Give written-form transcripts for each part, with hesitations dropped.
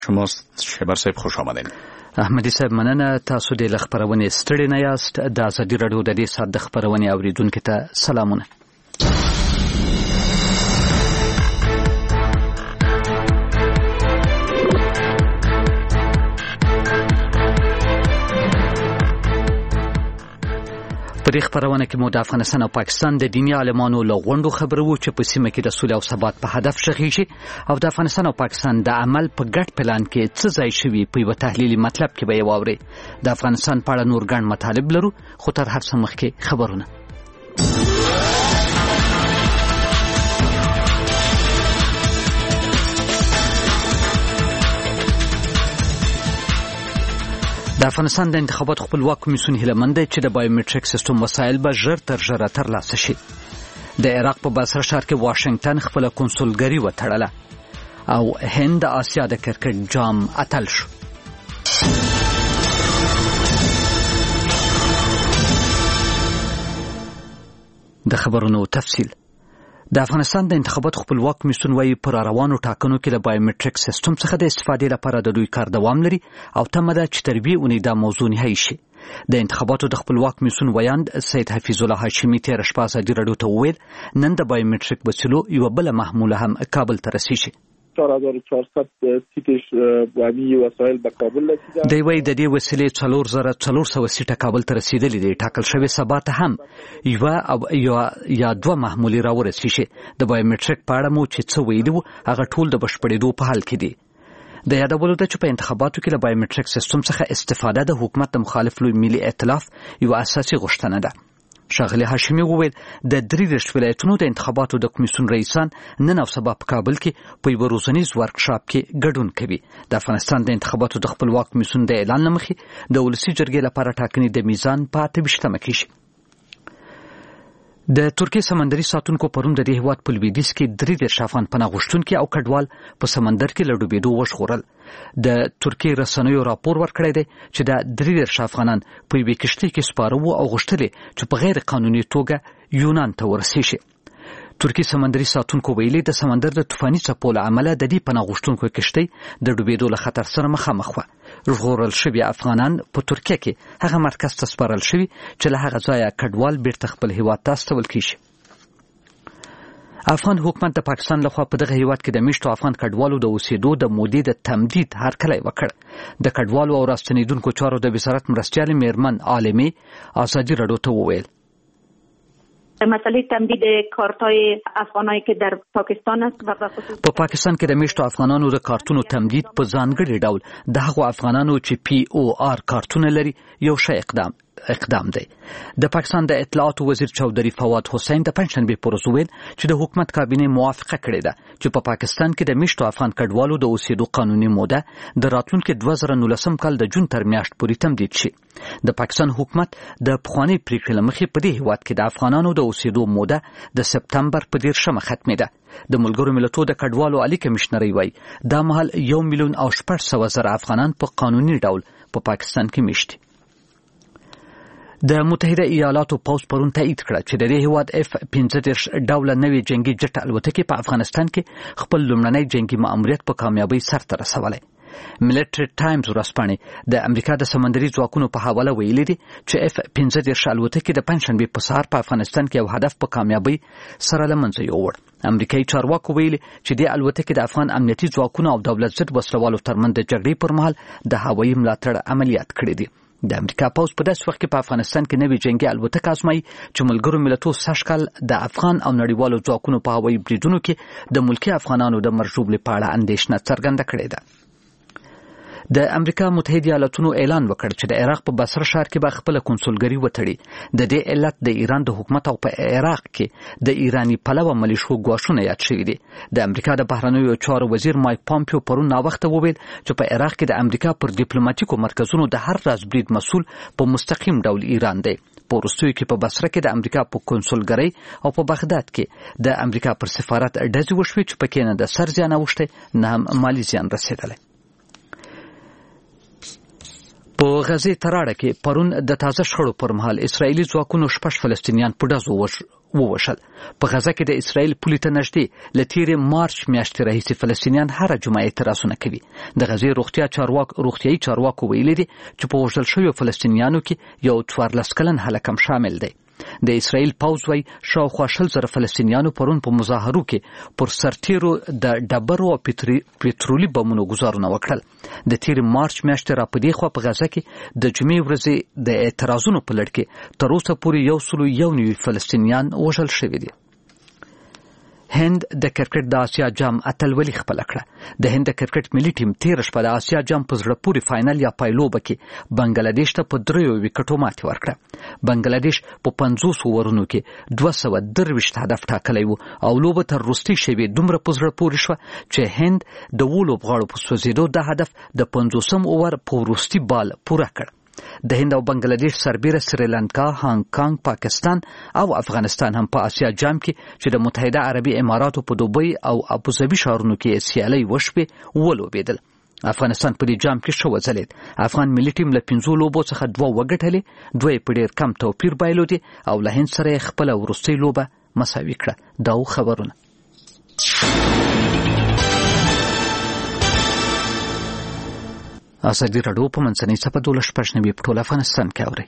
شماست شبر صاحب خوش آمدین. احمدی صاحب مننه. تاسو د خبرونه ستړي نه یاست. د ازادي رادیو د دې ساعت د خبرونه اوریدونکو ته سلامونه. په دې خبرونه کې مو د افغانستان او پاکستان د دیني عالمانو له غونډو خبرو وو چې په سیمه کې د سولې او ثبات په هدف شغیږي او د افغانستان او پاکستان د عمل په ګډ پلان کې څه ځای شوی په یو تحلیلي مطلب کې به یې واوري. د افغانستان په اړه نور ګڼ مطالب لرو، خو تر هر څه مخکې خبرونه. د افغانستان د انتخاباتو خپلواک کمیسیون هیله مند دی چې د بایومټریک سیستم وسایل به ژر تر ژره ترلاسه شي. د عراق په بصره ښار کې واشنگټن خپل کنسولګري وتړله او هند د آسیا د کرکټ جام اتل شو. د خبرونو تفصیل. د افغانستان د انتخاباتو خپلواک کمیسیون وايي پر روانو ټاکنو کې د بایومټریک سیستم څخه د استفادې لپاره د دوی کار دوام لري او تمه ده چې تر دې اونۍ دا موضوع نهایی شي. د انتخاباتو د خپلواک کمیسیون ویاند سید حفیظ الله هاشمي تېره شپه ازادي راډیو ته وویل نن د بایومټریک وسیلو یوه بله محموله هم کابل ته رسیږي. 4400 سیټ وامي وسایل به کابل رسیدل. دی وایي د دې وسیلې 4400 سیټه کابل ته رسیدلې دي. ټاکل شوی سبا ته هم یوه یا دوه محمولې راورسیږي. د بایومټریک په اړه مو چې څه ویلي وو هغه ټول د بشپړېدو په حال کې دي. د یادولو ده چې په انتخاباتو کې د بایومټریک سیستم څخه استفاده د حکومت د مخالف لوی ملي ائتلاف یو اساسي غوښتنه ده. ښاغلي هاشمي وویل د 33 ولایتونو د انتخاباتو د کمیسیون رئیسان نن او سبا په کابل کې په یو روزنیز ورکشاپ کې ګډون کوي. د افغانستان د انتخاباتو د خپلواک کمیسیون د اعلان لمخې د ولسي جرګې لپاره ټاکنې د میزان په 28مه کې شي. د ترکیې سمندري ساتونکو پرون د دې هیواد په لویدیځ کې 33 افغان پناه غوښتونکي او کډوال په سمندر کې له ډوبېدو وژغورل. د ترکیې رسنیو راپور ورکړی دی چې د 33 افغانان په یوې کښتۍ کې سپاره وو او غوښتل چې په غیر قانوني توګه یونان ته ورسیږي. ترکیې سمندري ساتونکو ویلي د سمندر د طوفاني څپو له امله د دې پناه غوښتونکو کښتۍ د ډوبېدو له خطر سره مخامخ وه. ژغورل شوي افغانان په ترکیه کې هغه مرکز ته سپارل شوي چې له هغه ځایه کډوال بیرته خپل هیواد ته استول کیږي. افغان حکومت د پاکستان لخوا په دغه هیواد کې د میشتو افغان کډوالو د اوسېدو د مودې د تمدید هرکلی وکړ. د کډوالو او راستنېدونکو چارو د وزارت مرستیالې میرمن عالمې ازادي راډیو ته وویل مسئله تمدید کارت‌های افغانایی که در پاکستان است و په پاکستان کې د میشتو افغانانو د کارتونو تمدید په ځانګړي ډول د هغو افغانانو چې POR کارتونه لري یو ښه اقدام دی. د پاکستان د اطلاعاتو وزیر چودري فواد حسین د پنځشنبې پر ورځ ویل چې د حکومت کابینه موافقه کړې ده چې په پاکستان کې د میشتو افغان کډوالو د اوسېدو قانوني موده د راتلونکي 2019 کال د جون تر میاشت پورې تمدید شي. د پاکستان حکومت د پخواني پریکړې له مخې په دې هیواد کې د افغانانو د اوسېدو موده د سپتمبر په 10مه ختمېده. د ملګرو ملتونو د کډوالو عالی کمشنري وایي دا مهال 1,800,000 افغانان په قانوني ډول په پاکستان کې میشتي. د متحده ایالاتو پوځ پرون تایید کړه چې د دې هیواد F-15 ډوله نوې جنگي جټ الوتکې په افغانستان کې خپل لومړنی جنگي مأموریت په کامیابۍ سرته رسولی. ملټری ټایمز ورځپاڼې د امریکا د سمندري ځواکونو په حواله ویلي دي چې F-15 الوتکې د پنځشنبې په سهار په افغانستان کې یو هدف په کامیابۍ سره له منځه یووړ. امریکایي چارواکو ویلي چې د الوتکې د افغان امنیتي ځواکونو او دولت ضد وسلوالو ترمنځ د جګړې پر مهال د هوایي ملاتړ عملیات کړي دي. د امریکا پوځ په داسې وخت کې په افغانستان کې نوې جنگي الوتکه ازمایي چې ملګرو ملتونو سږکال د افغان او نړیوالو ځواکونو په هوایي بریدونو کې د ملکي افغانانو د مرژوبلې په اړه اندېښنه څرګنده کړې ده. د امریکا متحده ایالاتونو اعلان وکړ چې د عراق په بصره ښار کې به خپل کنسولګري وتړي. د دې علت د ایران د حکومت او په عراق کې د ایرانی پلوه ملیشو ګواښونه یاد شوي دي. د امریکا د بهرنیو چارو وزیر مایک پامپیو پرون ناوخته وویل چې په عراق کې د امریکا پر ډیپلوماټیکو مرکزونو د هر راز برید مسؤل په مستقیم ډول ایران دی. په وروستیو کې په بصره کې د امریکا په کنسولګرۍ او په بغداد کې د امریکا پر سفارت ډزې وشوې چې پکې نه د سر زیان اوښتی نه هم مالي زیان رسېدلی. په غزې تراړه کې پرون د تازه شخړو پر مهال اسرایلی ځواکونو 6 فلسطینیان په ډزو ووشل. په غزه کې د اسرایل پولې ته نږدې له تیرې مارچ میاشتې راهیسې فلسطینیان هر جمعه اعتراضونه کوي. د غزې روغتیایي چارواکو ویلي دي چې په وژل شویو فلسطینیانو کې یو 14 کلن هلک هم شامل دی. د اسرایل پوځ وايي شاوخوا 20,000 فلسطینیانو پرون په مظاهرو کې پر سرتیرو د ډبرو او پېټرولي بمونو ګزارونه وکړل. د تیر مارچ میاشتې را پدې خوا په غزه کې د جمعې ورځې د اعتراضونو په لړ کې تر اوسه پورې 191 فلسطینیان وژل شوي دي. هند د کرکټ د آسیا جام اتلولي خپل کړه. د هند د کرکټ ملي ټیم تیر شپه د آسیا جام په زړه پورې فائنل یا پایلوبه کې بنگلاديش ته په 3 وکټو ماتې ورکړه. بنگلاديش په 50 اورونو کې 223 هدف ټاکلی و او لوبه تر وروستۍ شېبې دومره په زړه پورې شوه چې هند د لوبغاړو په سوځېدو د هدف د 50م اوور په وروستي بال پوره کړ. د هند او بنگلاديش سربېره سریلانکا، هانګ کانګ، پاکستان او افغانستان هم په آسیا جام کې چې د متحده عربي اماراتو په دوبۍ او ابوظبي ښارونو کې سیالۍ وشوې ولوبېدل. افغانستان په دې جام کې ښه وځلېد. افغان ملي ټیم له 5 لوبو څخه 2 وګټلې، 2 په ډېر کم توپیر بایلودي او له هند سره خپل وروستۍ لوبه مساوي کړه. دا خبرونه ازادي راډیو په منځنۍ صفحه 12 په ټول افغانستان کې اوري.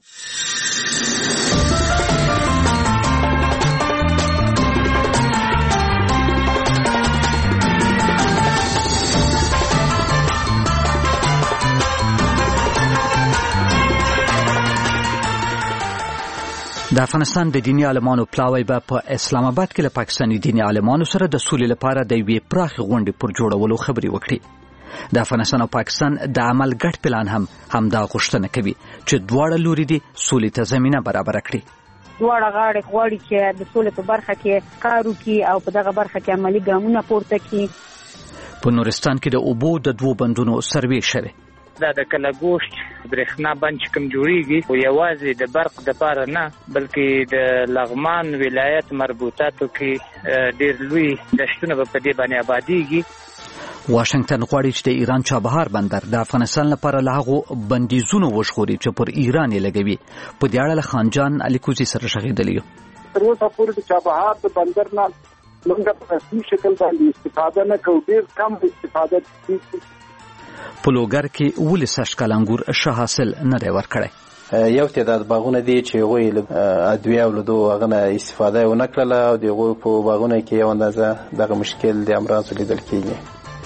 د افغانستان د دیني عالمانو پلاوی به په اسلام آباد کې له پاکستاني دیني عالمانو سره د سولې لپاره د یوې پراخې غونډې پر جوړولو خبرې وکړي. د افغانستان او پاکستان د عمل ګډ پلان هم دا غوښتنه کوي چې دواړه لوري دي سولې ته زمينه برابر کړي. دواړه غاړې غواړي چې د سولې په برخه کې کار وکړي او په دغه برخه کې عملی ګامونه پورته کړي. په نورستان کې د اوبو د 2 بندونو سروې شوه. دا د کلاګوشت برېښنا بند کوم جوړیږي او یوازې د برق د پاره نه بلکې د لغمان ولایت مربوطاتو کې ډېر لوی دشتونه په دې باندې آبادیږي. واشنگټن غواړي چې د ایران چابهار بندر د افغانستان لپاره له هغو بندیزونو وژغوري چې پر ایران یې لګوي. په دې اړه خانجان الیکوزي سره شغېدلی یو. تر اوسه پورې د چابهار د بندر نه موږ په رسمي شکل باندې استفاده نه کوو، ډېر کم استفاده کوو. په لوګر کې 18 کال انګور ښه حاصل نه دی ورکړی. یو تعداد باغونه دي چې هغوی ادویه او له دغو هغه نه استفاده ونه کړله او د هغوی په باغونه کې یو اندازه دغه مشکل د امراضو لیدل کېږي.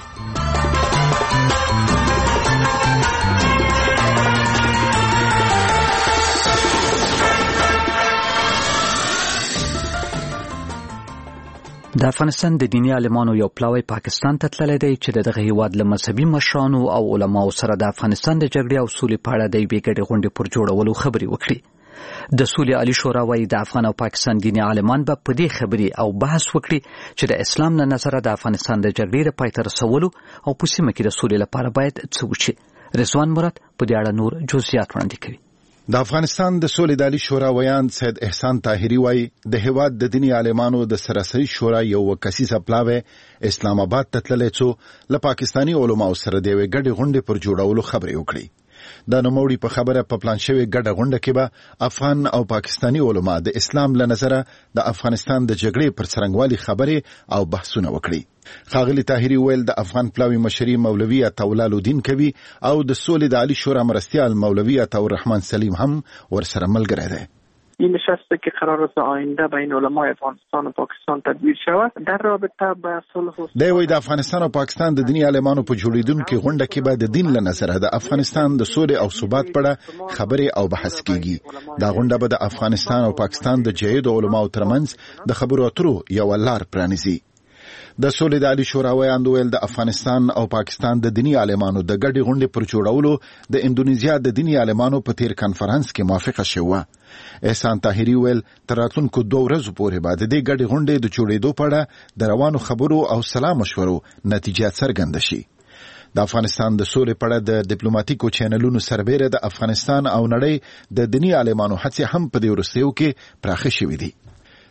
د افغانستان د دیني عالمانو یو پلاوی پاکستان ته تللی دی چې دغه هیواد له مذهبي مشرانو او علماو سره د افغانستان د جګړې او سولې په اړه د یوې ګډې غونډې پر جوړولو خبرې وکړي. د سولې عالي شورا وايي د افغان او پاکستان دیني عالمان به په دې خبرې او بحث وکړي چې د اسلام له نظره د افغانستان د جګړې د پای ته رسولو او په سیمه کې د سولې لپاره باید څه وشي. رضوان مراد په دې اړه نور جزئیات وړاندې کوي. د افغانستان د سولې د عالي شورا ویان سید احسان طاهری وايي د هیواد د دیني عالمانو د سراسري شورا یو کسیزه پلاوی اسلام آباد ته تللی څو له پاکستاني علماو سره د یوې ګډې غونډې پر جوړولو خبرې وکړي. د نوموړي په خبره په پلان شوی ګډه غونډه کې به افغان او پاکستاني علما د اسلام له نظره د افغانستان د جګړې پر څرنګوالي خبرې او بحثونه وکړي. ښاغلي طاهری ویل د افغان پلاوی مشري مولوي عطاءالله الدین کوي او د سولې د عالي شورا مرستیال مولوي عطاءالرحمن سلیم هم ورسره ملګری دی. این نشست که قرار است آینده بین علمای افغانستان و پاکستان تدبیر شود در رابطه با صلح دی وی د افغانستان او پاکستان د دیني عالمانو په جوړیدونکو غونډه کې به د دین له نظره د افغانستان د سولې او ثبات په اړه خبرې او بحث کیږي. دا غونډه به د افغانستان او پاکستان د جهاد علماو ترمنځ د خبرو اترو یو لار پرانیزي. د سولې د عالي شورا ویاند ویل د افغانستان او پاکستان د دیني عالمانو د ګډې غونډې پر جوړولو د اندونیزیا د دیني عالمانو په تیر کانفرنس کې موافقه شوه. احسان طاهری ویل تر راتلونکو 2 ورځو پورې به د دې ګډې غونډې د جوړېدو په اړه د روانو خبرو او سلا مشورو نتیجه څرګنده شي. د افغانستان د سولې په اړه د ډیپلوماټیکو چینلونو سربېره د افغانستان او نړۍ د دیني عالمانو هڅې هم په دې وروستیو کې پراخه شوې دي.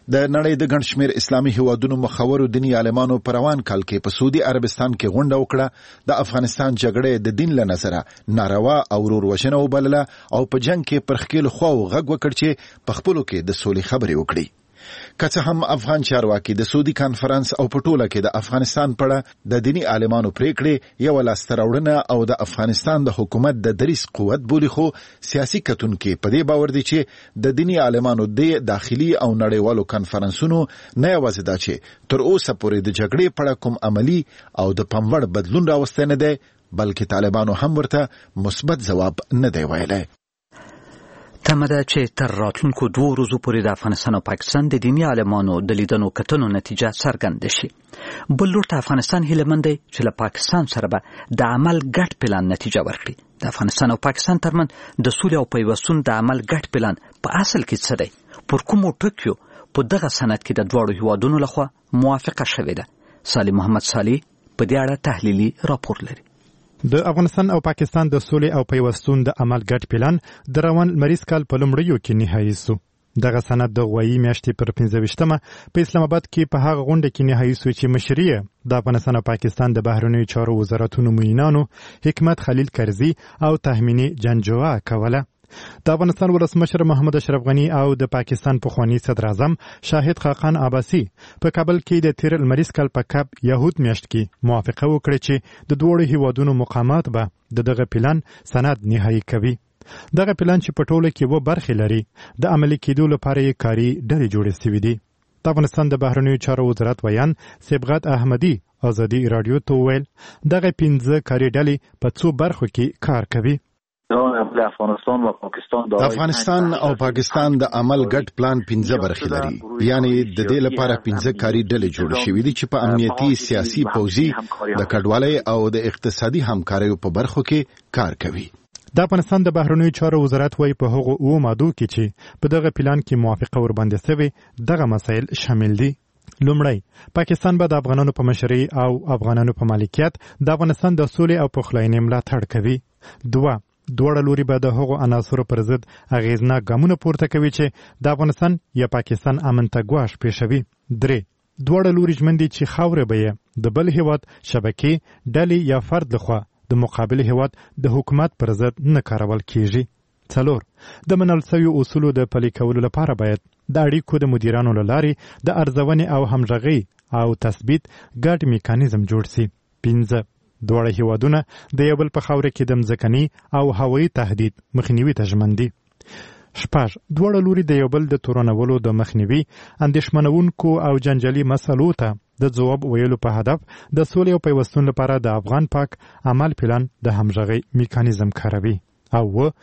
د نړۍ د ګڼ شمېر اسلامي هیوادونو مخورو دیني عالمانو په روان کال کې په سعودي عربستان کې غونډه وکړه. د افغانستان جګړې د دین له نظره ناروا او ورور-وژنه وبلله او په جنگ کې پر ښکېلو خواو غږ وکړ چې په خپلو کې د سولې خبرې وکړي. که څه هم افغان چارواکي د سعودي کانفرنس او په ټوله کې د افغانستان په اړه د دیني عالمانو پریکړې یوه لاسته راوړنه او د افغانستان د حکومت د دریځ قوت بولي، خو سیاسي کتونکي په دې باور دي چې د دیني عالمانو د داخلي او نړیوالو کانفرنسونو نه یوازې دا چې تر اوسه پورې د جګړې په اړه کوم عملي او د پاموړ بدلون راوستی نه دی، بلکې طالبانو هم ورته مثبت ځواب نه دی ویلی. تمه ده چې تر راتلونکو 2 ورځو پورې د افغانستان او پاکستان د دیني عالمانو د لیدنو کتنو نتیجه څرګنده شي. بل لور ته افغانستان هیله مند دی چې له پاکستان سره به د عمل ګډ پلان نتیجه ورکړي. د افغانستان او پاکستان ترمن د سولې او پیوستون د عمل ګډ پلان په اصل کې څه دی؟ پر کومو ټکیو په دغه سند کې د دواړو هیوادونو لخوا موافقه شوې ده؟ صالح محمد صالح په دې اړه تحلیلي راپور لري. د افغانستان او پاکستان د سولې او پیوستون د عمل ګډ پلان د روان لمریز کال په لومړیو کې نهایی شو. دغه سند د غوایي میاشتې پر 15مه په اسلام آباد کې په هغه غونډه کې نهایی شو چې مشري د افغانستان او پاکستان د بهرنیو چارو وزارتونو معینانو حکمت خلیل کرزي او تهمینی جنجوعه کوله. د افغانستان ولسمشر محمد اشرف غنی او د پاکستان پخوانی صدر اعظم شاهد خاقان عباسي په کابل کې د 13 لمریز کال په کب یهود میاشت کې موافقه وکړه چې د دوه هیوادونو مقامات به دغه پلان سند نهایی کوي. دغه پلان چې په ټوله کې و برخې لري، د عملي کېدو لپاره یې کاري ډلې جوړې شوې دي. د افغانستان د بهرنیو چارو وزارت ویان صبغت احمدي ازادي رادیو ته ویل دغه 15 کاري ډلې په څو برخو کې کار کوي. د افغانستان او پاکستان د عمل ګډ پلان 15 برخې لري، یعنی د دې لپاره 15 کاري ډلې جوړې شوې دي چې په امنیتي، سیاسي، پوځي، د کډوالۍ او د اقتصادي همکاریو په برخو کې کار کوي. د افغانستان د بهرنیو چارو وزارت وايي په هغو 2 مادو کې چې په دغه پلان کې موافقه ورباندې شوې دغه مسایل شامل دي. لومړی، پاکستان به د افغانانو په مشرۍ او افغانانو په مالکیت د افغانستان د سولې او پخلاینې ملاتړ کوي. 2، دواړه لوري به د هغو عناصرو پر ضد اغیزناک ګامونه پورته کوي چې د افغانستان یا پاکستان امن ته ګواښ پیښوي. 3، دواړه لوري ژمن دي چې خاورې به یې د بل هیواد شبکې، ډلې یا فرد لخوا د مقابل هیواد د حکومت پر ضد نه کارول کیږي. 4، د منل شویو اصولو د پلي کولو لپاره باید د اړیکو د مدیرانو له لارې د ارزونې او همغږۍ او تثبیت ګډ میکانیزم جوړ شي. 5، دواړه هیوادونه د یو بل په خاوره کې د مځکني او هوایي تهدید مخنیوي ته ژمن دي. 6، دواړه لوري د یو بل د تورنولو د مخنیوي، اندېښمنونکو او جنجالي مسلو ته د ځواب ویلو په هدف د سولې او پیوستون لپاره د افغان پاک عمل پلان د همغږۍ میکانیزم کاروي. او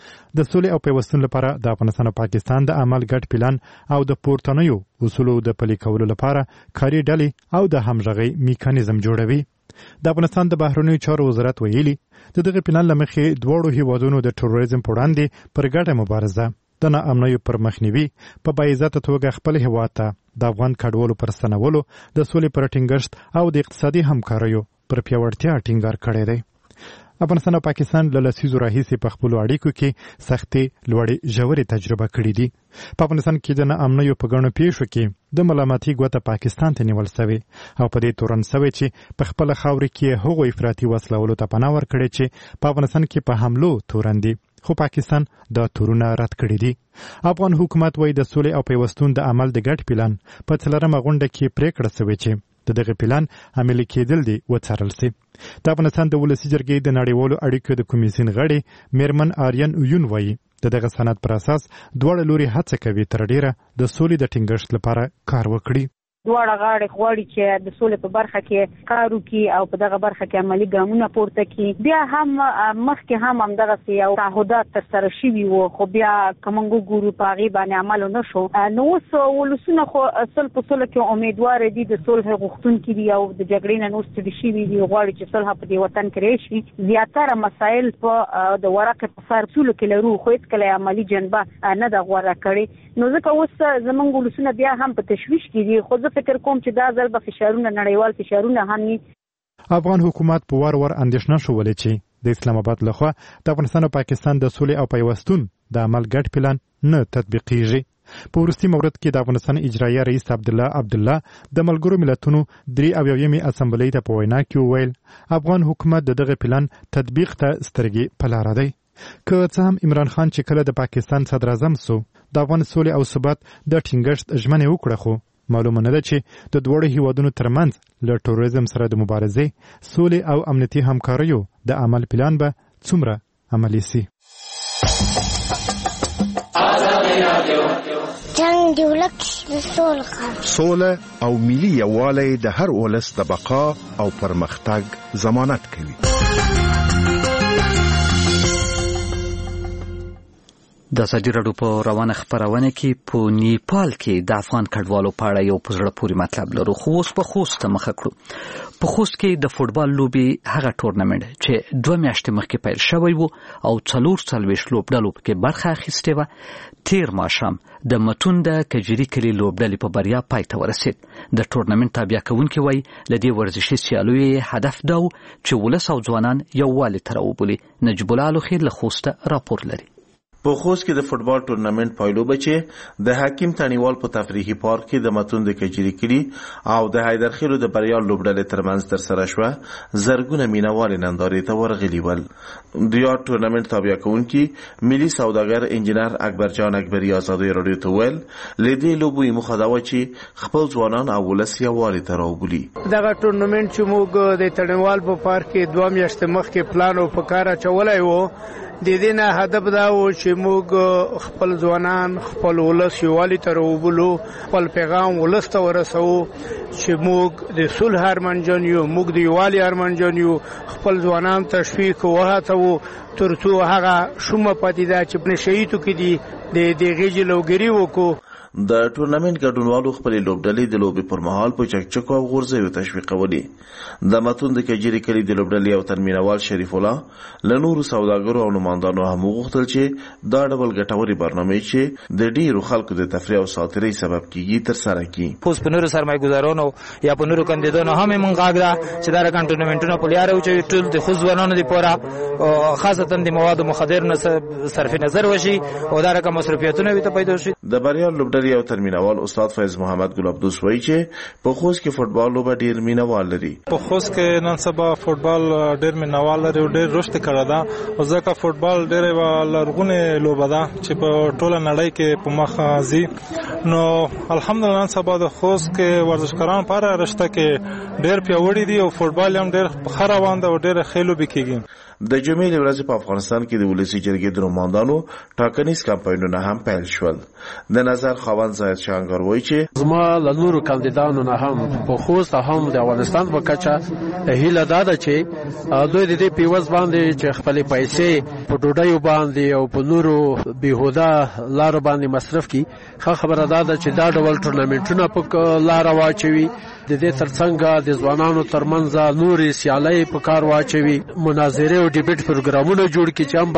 د سولې او پیوستون لپاره د افغانستان او پاکستان د عمل ګډ پلان او د پورتنیو اصولو د پلي کولو لپاره کاري ډلې او د همغږۍ میکانیزم جوړوي. د افغانستان د بهرنیو چارو وزارت ویلي د دغه پلان له مخې دواړو هیوادونو د تروریزم پر وړاندې پر ګډه مبارزه، د ناامنیو پر مخنیوي، په باعزته توګه خپل هیواد ته د افغان کډوالو پر ستنولو، د سولې پر ټینګښت او د اقتصادي همکاریو پر پیاوړتیا ټینګار کړی دی. افغانستان او پاکستان له لسیزو راهیسې په خپلو اړیکو کې سختې، لوړې، ژورې تجربه کړې دي. په افغانستان کې د ناامنیو په ګڼو پیښو کې د ملامتي ګوته پاکستان ته نیول شوې او په دې تورن شوې چې په خپله خاوره کې هغو افراطي وسلولو ته پناه ورکړې چې په افغانستان کې په حملو تورن دي، خو پاکستان دا تورونه رد کړي دي. افغان حکومت وايي د سولې او پیوستون د عمل د ګډ پلان په 4مه غونډه کې پریکړه شوې چې د دغه پلان عملي کېدل دي وڅارل شي. د افغانستان د ولسي جرګې د نړیوالو اړیکو د کمیسیون غړي میرمن آریان اویون وایي د دغه سند پر اساس دواړه لوري هڅه کوي تر ډیره د سولې د ټینګښت لپاره کار وکړي. دواړه غاړې غواړي چې د سولې په برخه کې کار وکړي او په دغه برخه کې عملي ګامونه پورته کړي. بیا هم مخکې هم همدغه یو تعهدات ترسره شوي وو، خو بیا که موږ وګورو په هغې باندې عمل ونه شو. نو اوس ولسونه خو اصل په سوله کې امیدواره دي، د صلح غوښتونکي دي او د جګړې نه نور ستړي شوي دي، غواړي چې صلح په دې وطن کې راشي. زیاتره مسایل په د ورقې په سر سولو کې لرو، خو هېڅکله عملي جنبه نه ده غوره کړې. نو ځکه اوس زموږ ولسونه بیا هم په تشویش کې دي، خو فکر کوم چې دا ځل به فشارونه، نړیوال فشارونه هم وي. افغان حکومت په وار وار اندېښنه شولې چې د اسلام آباد لخوا د افغانستان او پاکستان د سولې او پیوستون د عمل ګډ پلان نه تطبیقیږي. په وروستي مورد کې د افغانستان اجرایي رئیس عبدالله د ملګرو ملتونو 83 اسمبلی ته په وینا کې وویل افغان حکومت دغه پلان تطبیق ته سترګې په لاره دی. که څه هم عمران خان چې کله د پاکستان صدر اعظم سو د افغان سولې او ثبات د ټینګښت ژمنه وکړه، خو معلومه نه ده چې د دوړو هیوادونو ترمنځ له تروریزم سره د مبارزې، سولې او امنیتي همکاریو د عمل پلان به څومره عملي سي. جنگ دی ولک سوله او ملي یووالی د هر ولس د بقا او پرمختګ ضمانت کوي. د ازادي راډیو په روانه خبرونه کې په نیپال کې د افغان کډوالو په اړه یو په زړه پورې مطلب لرو، خو اوس په خوست مخه کړو. په خوست کې د فوټبال لوبي هغه ټورنمنت چې 2 میاشتې مخکې پیل شوی وو او 44 لوبډلو کې برخه اخیستې و، تیر ماښام د متون د کجري کلي لوبډلې په بریا پای ته ورسید. د ټورنمنت تابع کوونکي وایي لدې ورزشي سیالیو هدف دا و چې ولس او ځوانان یووالي ته راوبولي. نجیب الله الخیر له خوسته راپور لري. په خوست کې د فوټبال ټورنمنت پایلو بچي د حکیم تانیوال په تفریحي پارک کې د متون د کجري کلي او د حیدرخیلو د بریا لوبډلې ترمنځ ترسره شوه. زرګونه مینوال نندارې ته ورغلي ول. د یاد ټورنمنت تابع کوونکي ملي سوداګر انجینر اکبر جان اکبری ازادي رادیو ته ویل لدې لوبي مخداوه چې خپل ځوانان او ولس یووالي ته راوبولي. دغه ټورنمنت چې موږ د تانیوال په پارک کې 2 میاشتې مخکې پلان او پکاره چولای وو، د دې نه هدف دا و چې موږ خپل ځوانان خپل ولس یووالي ته راوبولو، خپل پیغام ولس ته ورسوو چې موږ د صلح ارمانجن یو، موږ د یووالي ارمانجن یو، خپل ځوانان تشویق وهڅوو ترڅو هغه شومه پدیده چې په نشهیتو کې دي د دغه جلوګری وکړو. د ټورنمنت ګډونوالو خپل لوبډلې د لوبي پر مهال په چکچکو او غورځيو تشویقولي. د متون د کجري کلي د لوبډلې او ترمینوال شریف الله له نورو سوداګرو او نمائندانو هم غوښتل چې دا ډول ګټوري برنامه چې د ډیرو خلکو د تفریح او ساتري سبب کیږي تر سره کی. پوس په نورو سرمایه‌ګزارانو یا په نورو کاندیدانو هم مونږ غاګدا چې دا رقم ټورنمنټونه په لیارو چې ټول د خوځوانانو لپاره خاصه د مواد مخدر نه صرف نظر وشي او دا رقم مصرفیاتونه به پیدا شي. د بریا لوبډلې او ترمینوال استاد فیض محمد ګل عبدوس وایي چې په خوست کې فوټبال لوبه ډیر مینوال لري. په خوست کې نن سبا فوټبال ډیر مینوال لري او ډیر رشد کړی دا، او ځکه فوټبال ډیر لرغونی لوبه ده چې په ټوله نړۍ کې په مخ ځي. نو الحمدلله نن سبا د خوست کې ورزشکاران په اړه رشته کې ډیر پیاوړي دي او فوټبال هم ډیر ښه روان ده او ډیر ښه لوبې کیږي. د جمعې ورځې په افغانستان کې د ولسی جرګې د نمائندانو ټاکنیز کمپاینونه هم پیل شول. د نظر خوند زاید شانګر وایي چې زما له نورو کاندیدانو نه هم په خوست هم د افغانستان په کچه هیله ده چې دوی د دې پیوز باندې چې خپل پیسې په ډوډۍ باندې او په نورو بیهوده لار باندې مصرف کی. خبره ده چې دا ډول ټورنمنټونه په لار واچوي، د دې ترڅنګ د ځوانانو ترمنځ نورې سیالۍ په کار واچوي، مناظره او ډیبیټ پروګرامونه جوړ کړي چې هم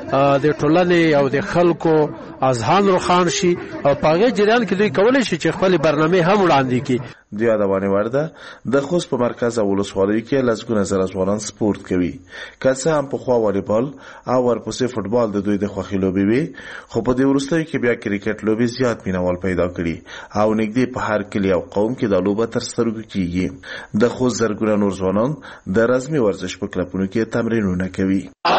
د ټولنې او د خلکو اذهان روښان شي او په هغه جریان کې دوی کولای شي چې خپل برنامه هم وړاندې کړي. د یادونه ورده د خوست په مرکز او ولسوالۍ کې لږ زره ځوانان سپورت کوي. که څه هم په خوا والیبال او ورپسې فوټبال د دوی د خوښي لوبې وي، خو په دې وروستیو کې بیا کرکټ لوبې زیات مینوال پیدا کړي او نږدې په هر کلی او قوم کې د لوبه تر سترګو کیږي. د خوست زرګونه نور ځوانان د رزمي ورزش په کلبونو کې تمرینونه کوي.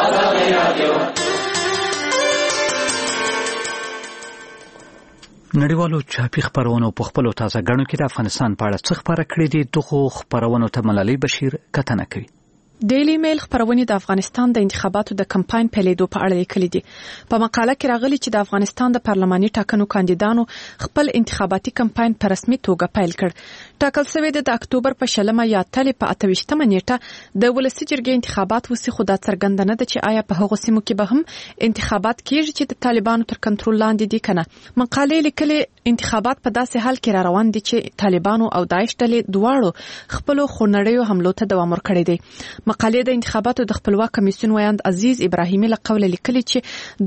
نړیوالو چاپی خبرونو په خپل تازه غړو کې د افغانستان په اړه څه خبره کړې دي. دغه خبرونو ته ملالۍ بشیر کتنه کوي. ډیلی میل خبرونه د افغانستان د انتخاباتو د کمپاین پیلېدو په اړه لیکلي دي. په مقاله کې راغلي چې د افغانستان د پارلماني ټاکنو کاندیدانو خپل انتخاباتي کمپاین په رسمي توګه پیل کړ. ټاکل شوی د اکتوبر په 20 یا تلې په 28 نیټه د ولسی جرګې انتخابات وسی خو دا څرګنده نه ده چې آیا په هغو سیمو کې به هم انتخابات کیږي چې د طالبانو تر کنټرول لاندې دي کنه. مقالې لیکلي انتخابات په داسې حال کې را روان دي چې طالبانو او داعش ډلې دواړو خپل خونړیو حملو ته دوام ورکړی دی. مقالې د انتخاباتو د خپلواک کمیسیون ویاند عزیز ابراهیمي له قوله لیکلي چې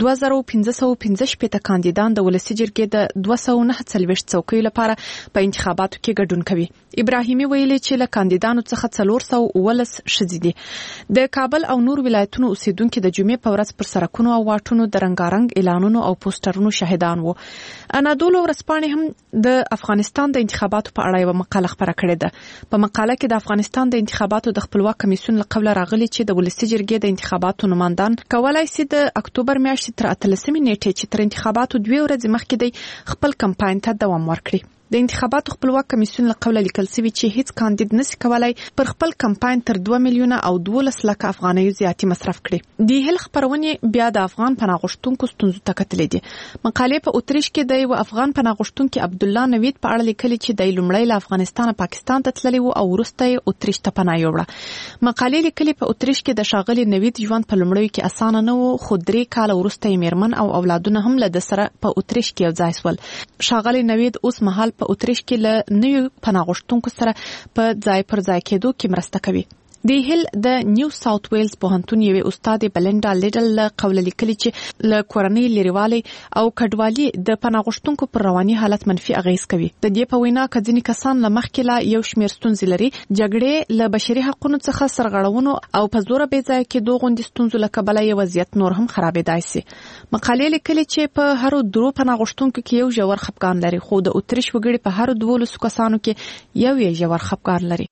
2515 کاندیدان د ولسي جرګې د 249 څوکیو لپاره په انتخاباتو کې ګډون کوي. ابراهیمي ویلي چې له کاندیدانو څخه 419 ښځې دي. د کابل او نور ولایتونو اوسیدونکو د جمعې په ورځ پر سړکونو او واټونو د رنگارنګ اعلانونو او پوسټرونو شاهدان وو. انادولو ورځپاڼې هم د افغانستان د انتخاباتو په اړه یو مقاله خپره کړې ده. په مقاله کې د افغانستان د انتخاباتو د خپلواک کمیسیون له قبل راغلي چې د ولسي جرګې د انتخاباتو نمائندان کولای شي د اکتوبر میاشتې تر 18 نیټې چې تر انتخاباتو 2 ورځې مخکې د خپل کمپاین ته دوام ورکړي. د انتخاباتو خپلواک کمیسیون له قبل لیکل شوی چې هیڅ کاندید نشي کولای پر خپل کمپاین تر 2 میلیونه او 12 لک افغانۍ زیاتې مصرف کړي. د هیل خبرونه بیا د افغان پناه غوښتونکو ستونزو ته کتلې دي. مقالې په اتریش کې د یو افغان پناه غوښتونکو عبد الله نوید په اړه لیکلي چې د لومړی له افغانستان پاکستان ته تللی او وروسته اتریش ته پناه یووړه. مقالې لیکلي په اتریش کې د شاغلي نوید ژوند په لومړیو کې اسانه نه و، خو 3 کال وروسته یې میرمن او اولادونه هم له سره په اتریش کې یو ځای شول. شاغلي نوید اوس مهال په اتریش کې نوی پناه غوښتونکو سره په ځای پر ځای کېدو کې مرسته کوي. د هیل د نیو ساوث ویلز پوهنتون یوه استاد بلنډا لیډل له قوله لیکلي چې له کورنۍ لريوالي او کډوالي د پناه غوښتونکو پر رواني حالت منفي اغیز کوي. د دې په وینا کځنی کسان له مخکې لا یو شمیر ستونزې لري، جګړې له بشري حقوقو څخه سرغړونو او په زور به ځای کې دوه غوندي ستونزو له کبله یو وضعیت نور هم خرابېدای شي. مقالې لیکلي چې په هر درو پناه غوښتونکو کې یو ژور خپګان لري، خو د اتریش وګړي په هر 12 کسانو کې یو ژور خپګان لري.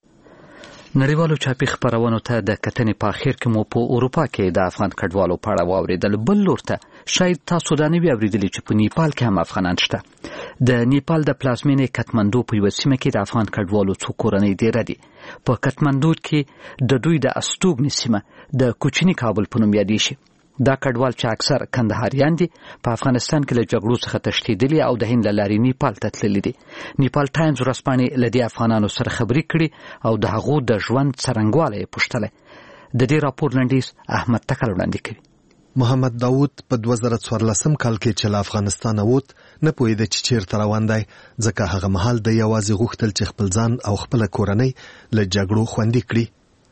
نړیوالو چاپی خبرونو ته د کتنې په اخر کې مو په اروپا کې د افغان کډوالو په اړه واوریدل. بل لور ته شاید تاسو دا نه وي اوریدلی چې په نیپال کې هم افغانان شته. د نیپال د پلازمینې کټمنډو په یوه سیمه کې د افغان کډوالو څو کورنۍ ډیره دي. په کټمنډو کې د دوی د استوګنې سیمه د کوچني کابل په نوم یادېږي. دا کډوال چې اکثر کندهاریان دي په افغانستان کې له جګړو څخه تښتېدلي او د هند له لارې نیپال ته تللي دي. نیپال ټایمز ورځپاڼې له دې افغانانو سره خبرې کړي او د هغو د ژوند څرنګوالی یې پوښتلی. د دې راپور لنډیز احمد تکل وړاندې کوي. محمد داود په 2014 کال کې چې له افغانستانه ووت نه پوهېده چې چیرته روان دی، ځکه هغه مهال د یوازې غوښتل چې خپل ځان او خپله کورنۍ له جګړو خوندي کړي.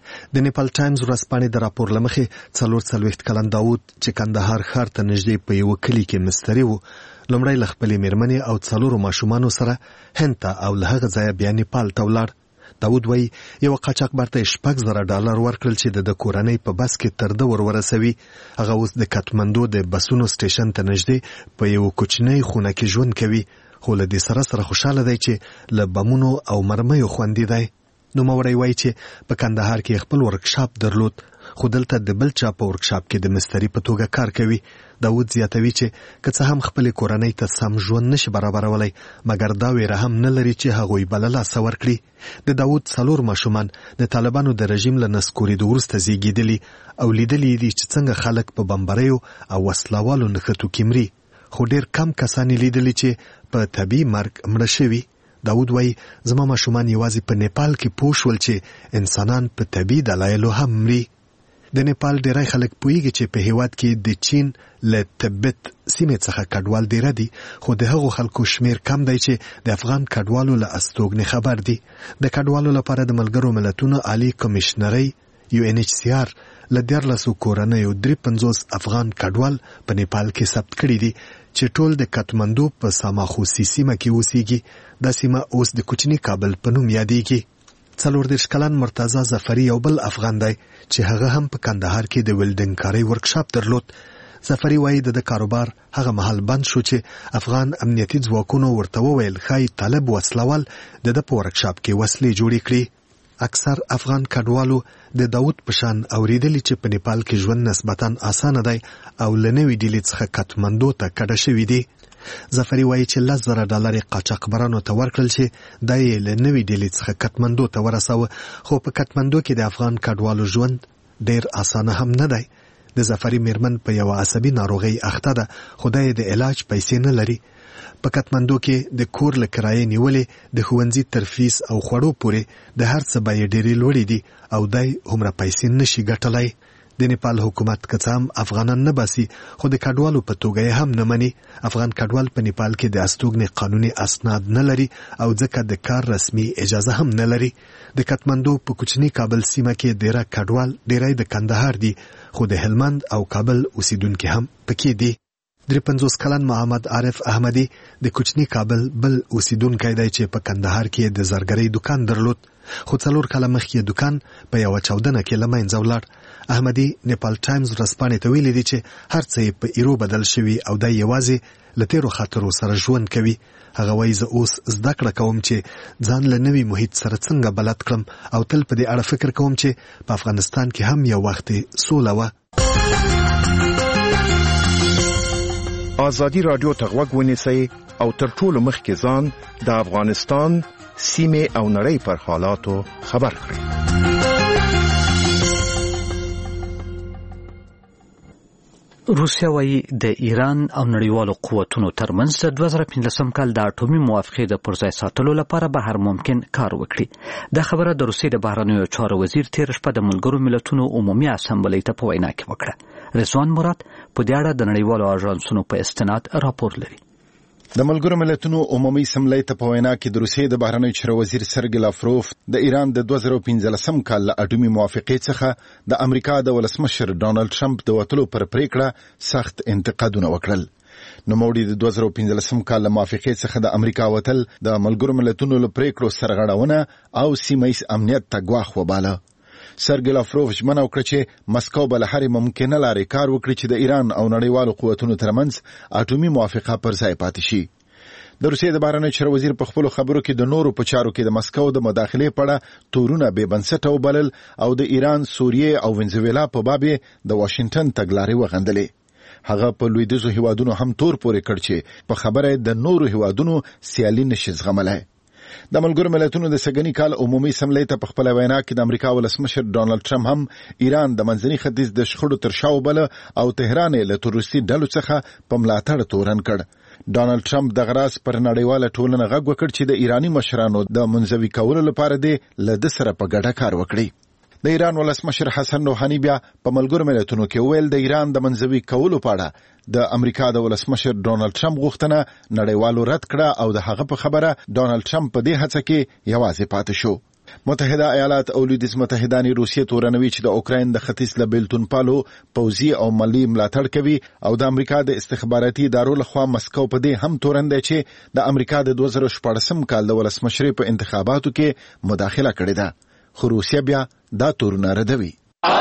د نیپال ټایمز ورځپاڼې د راپور له مخې 44 کلن داود چې کندهار ښار ته نږدې په یوه کلي کې مستري و، لومړی له خپلې میرمنې او 4 ماشومانو سره هند ته او له هغه ځایه بیا نیپال ته ولاړ. داود وایي یوه قاچاقبر ته $6,000 ورکړل چې د کورنۍ په بس کې تر ده ورسوي. هغه اوس د کټمنډو د بسونو سټیشن ته نږدې په یوه کوچنۍ خونه کې ژوند کوي، خو له دې سره خوشحاله دی چې له بمونو او مرمیو خوندي دی. نوموړی وایي چې په کندهار کې خپل ورکشاپ درلود، خو دلته د بل چا په ورکشاپ کې د مستري په توګه کار کوي. داود زیاتوي چې که څه هم خپلې کورنۍ ته سم ژوند نشي برابرولی، مګر دا ویره هم نه لري چې هغوی به له لاسه ورکړي. د داود 4 ماشومان د طالبانو د رژیم له نسکورېدو وروسته زیږېدلي او لیدلي دي چې څنګه خلک په بمبریو او وسلوالو نښتو کې مري، خو ډېر کم کسان لیدلي چې په طبیعي مرګ مړه شوي. داود وایي زما ماشومان یوازې په نیپال کې پوه شول چې انسانان په طبیعي دلایلو هم مري. د نیپال ډیری خلک پوهیږي چې په هیواد کې د چین له تبت سیمې څخه کډوال ډیره دي، خو د هغو خلکو شمیر کم دی چې د افغان کډوالو له استوګنې خبر دي. د کډوالو لپاره د ملګرو ملتونو عالی کمشنرۍ UNHCR له 14 کورنیو 53 افغان کډوال په نیپال کې ثبت کړي دي چې ټول د کټمنډو په ساماخوسي سیمه کې اوسېږي. دا سیمه اوس د کوچني کابل په نوم یادېږي. 40 کلن مرتضی ظفري یو بل افغان دی چې هغه هم په کندهار کې د ویلډنګ کارۍ ورکشاپ درلود. ظفري وایي د کاروبار هغه مهال بند شو چې افغان امنیتي ځواکونو ورته وویل ښایي طالب وسلوال د ده په ورکشاپ کې وسلې جوړې کړي. اکثر افغان کډوالو د داود په شان اوریدلی چې په نیپال کې ژوند نسبتاً اسانه دی او له نوې ډیلې څخه کټمنډو ته کډه شوي دي. ظفري وایي چې $10,000 قاچاقبرانو ته ورکړل چې دا یې له نوې ډیلې څخه کټمنډو ته ورسوه، خو په کټمنډو کې د افغان کډوالو ژوند ډیر اسانه هم نه دی. د ظفري میرمن په یوه عصبي ناروغۍ اخته ده، خو دا یې د علاج پیسې نه لري. په کټمنډو کې د کور له کرایې نیولې د ښوونځي تر فیس او خوړو پورې د هر څه بیې ډېرې لوړې دي او دی هومره پیسې نشي ګټلی. د نیپال حکومت کڅام افغانان نه باسي خو د کډوالو په توګه هم نه مني. افغان کډوال په نیپال کې د استوګنې قانوني اسناد نه لري او ځکه د کار رسمي اجازه هم نه لري. د کټمندو په کوچني کابل سیمه کې ډیره کډوال ډیری د کندهار دي خو د هلمند او کابل اوسیدونکو هم پکې دي. 53 کلن محمد عارف احمدی د کوچني کابل بل اوسیدونکی دی چې په کندهار کې د زرګرۍ دکان درلود خو 4 کاله مخکې دکان په یو چاودنه کې له منځه ولاړ. احمدی نیپال ټایمز ورځپاڼې ته ویلي دي چې هر څه په ایرو بدل شوي او د یوازې له تیرو خاطرو سره ژوند کوي. هغه وایي زه اوس زده کړه کوم چې ځان له نوي محیط سره څنګه بلد کړم او تل په دې اړه فکر کوم چې په افغانستان کې هم یو وخت سوله وه. آزادی رادیو ته غوږ ونیسئ او تر ټولو مخکې ځان د افغانستان سیمې او نړۍ پر حالاتو خبر کړئ. روسیا وايي د ایران او نړیوالو قوتونو ترمنځ د 2015 کال د اټومي موافقې د پرځای ساتلو لپاره به هر ممکن کار وکړي. دا خبره د روسیې د بهرنیو چارو وزیر تیر شپه د ملګرو ملتونو عمومي اسامبلۍ ته په وینا کې وکړه. رضوان مراد په دې اړه د نړیوالو اژانسونو په استناد راپور لري. د ملګرو ملتونو عمومي اسمبلی ته په وینا کې د روسیې د بهرنیو چارو وزیر سرګی لاوروف د ایران د 2015 کال له اټومي موافقې څخه د امریکا د ولسمشر ډانلډ ټرمپ د وټلو پر پریکړه سخت انتقادونه وکړل. نوموړي د 2015 کال له موافقې څخه د امریکا وټل د ملګرو ملتونو له پریکړو سرغړونه او سیمه ییز امنیت ته ګواښ وباله. سرګی لاوروف ژمنه وکړه چې مسکو به له هرې ممکنه لارې کار وکړي چې د ایران او نړیوالو قوتونو ترمنځ اټومي موافقه پر ځای پاتې شي. د روسیې د بهرنیو چارو وزیر په خپلو خبرو کې د نورو په چارو کې د مسکو د مداخلې په اړه تورونه بې بنسټه وبلل او د ایران، سوریې او وینزویلا په باب د واشنگټن تګلارې وغندلې. هغه په لویدیځو هیوادونو هم تور پورې کړ چې په خبره د نورو هیوادونو سیالي نشي زغملای. د ملګرو ملتونو د سګنی کال عمومي اسمبلی ته په خپل وینا کې د امریکا ولسمشر ډانلډ ټرمپ هم ایران د منځني ختیځ د شخړو تر شا وبله او تهران له تروریستي ډلو څخه په ملاتړ تورن کړ. ډانلډ ټرمپ د غراس پر نړیواله ټولنه غږ وکړ چې د ایرانی مشرانو د منځوي کولو لپاره د له سره په ګډه کار وکړي. د ایران ولسمشر حسن روحاني بیا په ملګرو ملتونو کې ویل د ایران د منځوي کولو په اړه د امریکا د ولسمشر ډانلډ ټرمپ غوښتنه نړیوالو رد کړه او د هغه په خبره ډانلډ ټرمپ په دې هڅه کې یوازې پاتې شو. متحده ایالات او لویدیځ متحدان روسیې تورنوي چې د اوکراین د ختیځ له بیلتون پالو پوځي او مالی ملاتړ کوي او د امریکا د استخباراتي ادارو لخوا مسکو په دې هم تورن دی چې د امریکا د 2014 کال د ولسمشر په انتخاباتو کې مداخله کړې ده. خو روسیا بیا دا تورونه ردوي.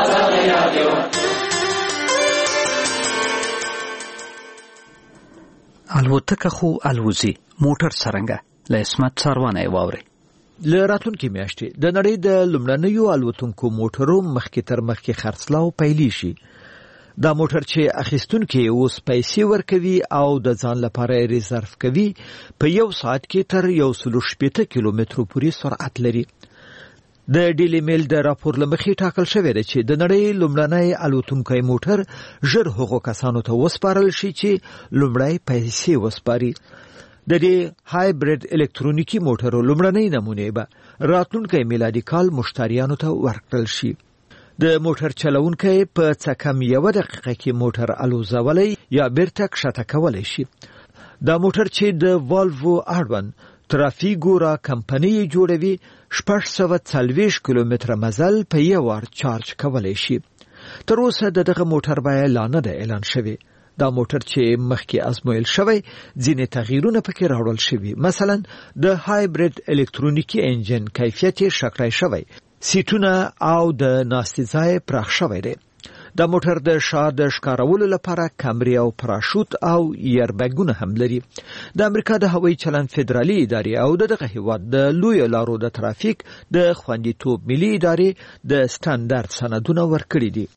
الوتکه خو الوزي موټر څرنګه له اسمت سروانه واوري. له راتلونکي میاشتې د نړۍ د لومړنیو الوتونکو موټرو مخکې تر مخکې خرڅلاو پیلې شي. دا موټر چې اخیستونکي اوس پیسې ورکوي او د ځان لپاره ریزرف کوي په یو ساعت کې تر 160 کیلومترو پورې سرعت لري. د ډیلی میل د راپور لمخې ټاکل شوی دی چې د نړۍ لومړنی الوتونکی موټر ژر هغو کسانو ته وسپارل شي چې لومړی پیسې وسپاري. د دې هایبرید الکترونیکی موټرو لومړنی نمونه به راتلونکی میلادي کال مشتریانو ته ورکړل شي. د موټر چلونکی په څه کم 1 دقیقه کې موټر الوزولی یا بیرته کښته کولی شي. دا موټر چې د والوو اړوند ترافیګورا کمپنۍ جوړوي 640 کیلومتره مزل په یو وار چارج کولی شي. تر اوسه دغه موټر بیه لا نه ده اعلان شوی. دا موټر چې مخکې ازمویل شوی ځینې تغییرونه پکې راوړل شوي. مثلا د هایبرید الکترونیکی انجن کیفیت یې ښه کړی شوی، سیټونه او د ناستې ځای پراخ شوی دی. دا موټر د شا د ښکارولو لپاره کمرې او پراشوت او ایربګونه هم لري. د امریکا د هوایي چلند فدرالي ادارې او دغه هیواد د لوی لارو د ترافیک د خوندیتوب ملي ادارې د سټانډرډ سندونه ورکړي دي.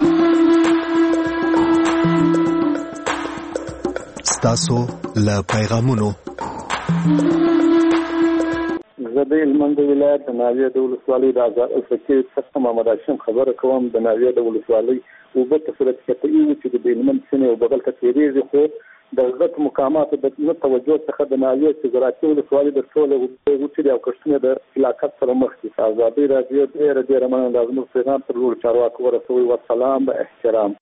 ستاسو له پیغامونو زه د هلمند ولایت د ناویه د ولسوالۍ د آزاد الفقیر څخه محمد هاشم خبره کوم. د ناویه د ولسوالۍ اوبه په صورت کې ته یو چې د هلمند سیمې او بغل ته تیریږي، خو د عزت مقاماتو د توجه څخه د ناوې زراعتي ولسوالۍ د ټولو وچې او کښتونو د علاقات سره مخ دي. ازادي راډیو ډېر مننه د زموږ پیغام پر ټولو چارواکو ورسوي. والسلام به احترام.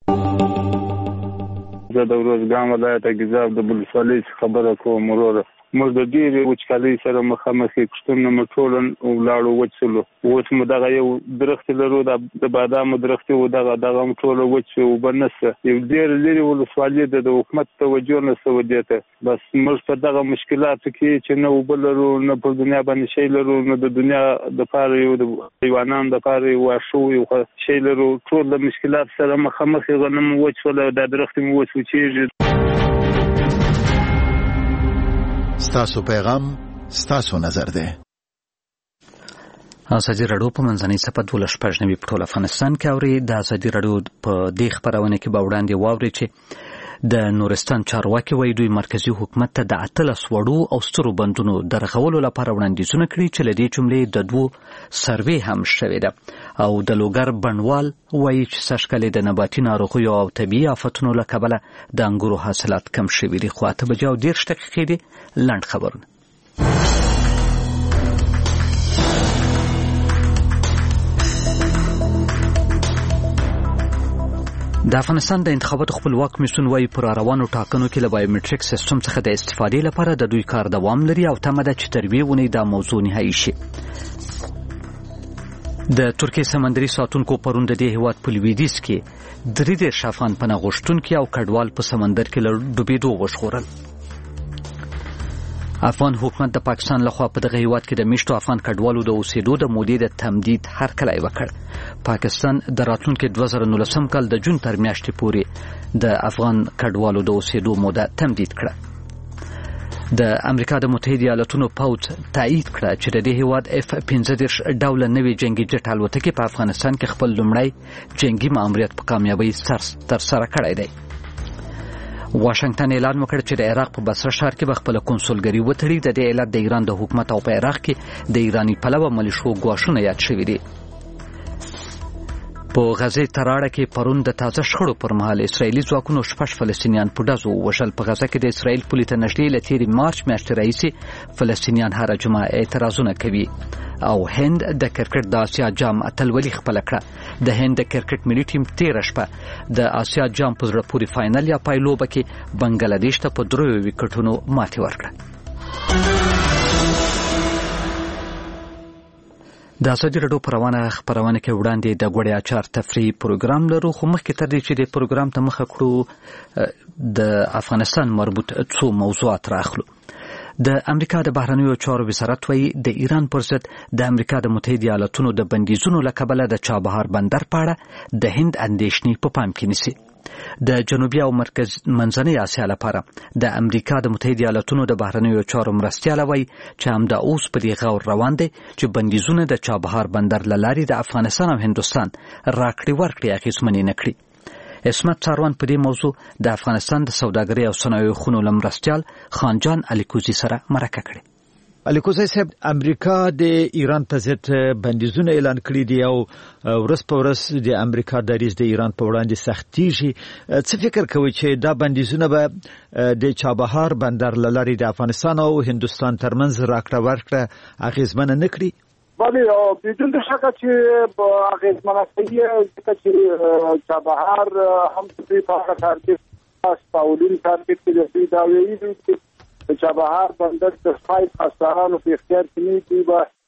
زه د روزګان ولایت ګیزاب د ولسوالۍ خبره کوم. وروره موږ د ډېرې وچکالۍ سره مخامخ یو، کښتونه مو ټول ولاړو وچ شولو. اوس مو دغه یو درخت لرو د بادامو درخت و، دغه مو ټول وچ شو، اوبه نشته. یو ډېر لرې ولسوالۍ ده، د حکومت توجه نشته ودې ته. بس موږ په دغه مشکلاتو کې چې نه اوبه لرو، نه په دنیا باندې شی لرو، نه د دنیا دپاره یو د حیوانانو دپاره یو واښه یو شی لرو. ټول د مشکلات سره مخامخ یې غنم وچ شول، دا درخت مو وچ وچېږي. ستاسو پیغام ستاسو نظر دی. ازادي راډیو په منځنۍ صفحه 12 په ټول افغانستان کې اوري. د ازادي راډیو په دې خبرونه کې به وړاندې واوري چې د نورستان چارواکي وایي دوی مرکزی حکومت ته د 18 وړو او سترو بندونو د رغولو لپاره وړاندیزونه کړي چې له دې جملې د 2 سروې هم شوې ده. او د لوګر بڼوال وایي چې سږکال د نباتي ناروغیو او طبیعي آفتونو له کبله د انګورو حاصلات کم شوي دي. خو 8:30 دقیقې دي. لنډ خبرونه. د افغانستان د انتخاباتو خپلواک کمیسیون وايي پر روانو ټاکنو کې له بایومټریک سیستم څخه د استفادې لپاره د دوی کار دوام لري او تمه ده چې تر یوې اونۍ دا موضوع نهایي شي. د ترکیې سمندري ساتونکو پرون د دې هیواد په لویدیځ کې 33 افغان پناه غوښتونکي او کډوال په سمندر کې له ډوبېدو وژغورل. افغان حکومت د پاکستان لخوا په دغه هیواد کې د میشتو افغان کډوالو د اوسېدو د مودې د تمدید هرکلی وکړ. پاکستان د راتلونکي 2019 کال د جون تر میاشتې پورې د افغان کډوالو د اوسېدو موده تمدید کړه. د امریکا د متحده ایالاتونو پوځ تایید کړه چې د دې هیواد F-15 ډوله نوې جنگي جټ الوتکې په افغانستان کې خپل لومړی جنگي ماموریت په کامیابی ترسره کړی دی. واشنگټن اعلان وکړ چې د عراق په بصره ښار کې به خپله کنسولګري وتړي. د دې علت د ایران د حکومت او په عراق کې د ایراني پلوه ملیشو ګواښونه یاد شوي دي. په غزه تراړه کې پرون د تازه شخړو پر مهال اسرایلی ځواکونو 6 فلسطینیان په ډزو وژل. په غزه کې د اسرایل پولیس نشریې له تیرې مارچ میاشتې راهیسې فلسطینیان هره جمعه اعتراضونه کوي. او هند د کرکټ د آسیا جام اتلولي خپل کړه. د هند د کرکټ ملي ټیم 13 شپه د آسیا جام په زړه پورې فائنل یا پایلوبه کې بنگلاديش ته په 3 وکټونو ماتې ورکړه. د ازادي راډیو په روانه خبرونه کې وړاندې د غوړې اچار تفریحي پروګرام لرو. خو مخکې تر دې چې د پروګرام ته مخه کړو د افغانستان مربوط څو موضوعات راخلو. د امریکا د بهرنیو چارو وزارت وایي د ایران پر ضد د امریکا د متحده ایالاتونو د بندیزونو له کبله د چابهار بندر په اړه د هند اندېښنې په پام کې نیسي. د جنوبي او منځنۍ اسیا لپاره د امریکا د متحده ایالاتونو د بهرنیو چارو مرستیال وایي چې همدا اوس په دې غور روان دی چې بندیزونه د چابهار بندر له لارې د افغانستان او هندوستان راکړې ورکړې اغېزمنې نه کړي. اسمت څاروان په دې موضوع د افغانستان د سوداګرۍ او صنایعو خونو له مرستیال خانجان الیکوزي سره مرکه کړې. الیکوزي صاحب، امریکا د ایران په ضد بندیزونه اعلان کړي دي او ورځ په ورځ د امریکا دریځ د ایران په وړاندې سختېږي. څه فکر کوي چې دا بندیزونه به د چابهار بندر له لارې د افغانستان او هندوستان ترمنځ راکړه ورکړه اغېزمنه نه کړي؟ بله، بدون شک چې اغېزمنه کوي، ځکه چې چابهار هم دوی په هغه ترتیب پاولین ترتیب کې د دوی دا ویلي دي چې چابهار بندر د سپایس افسرانو په اختیار کې نه دی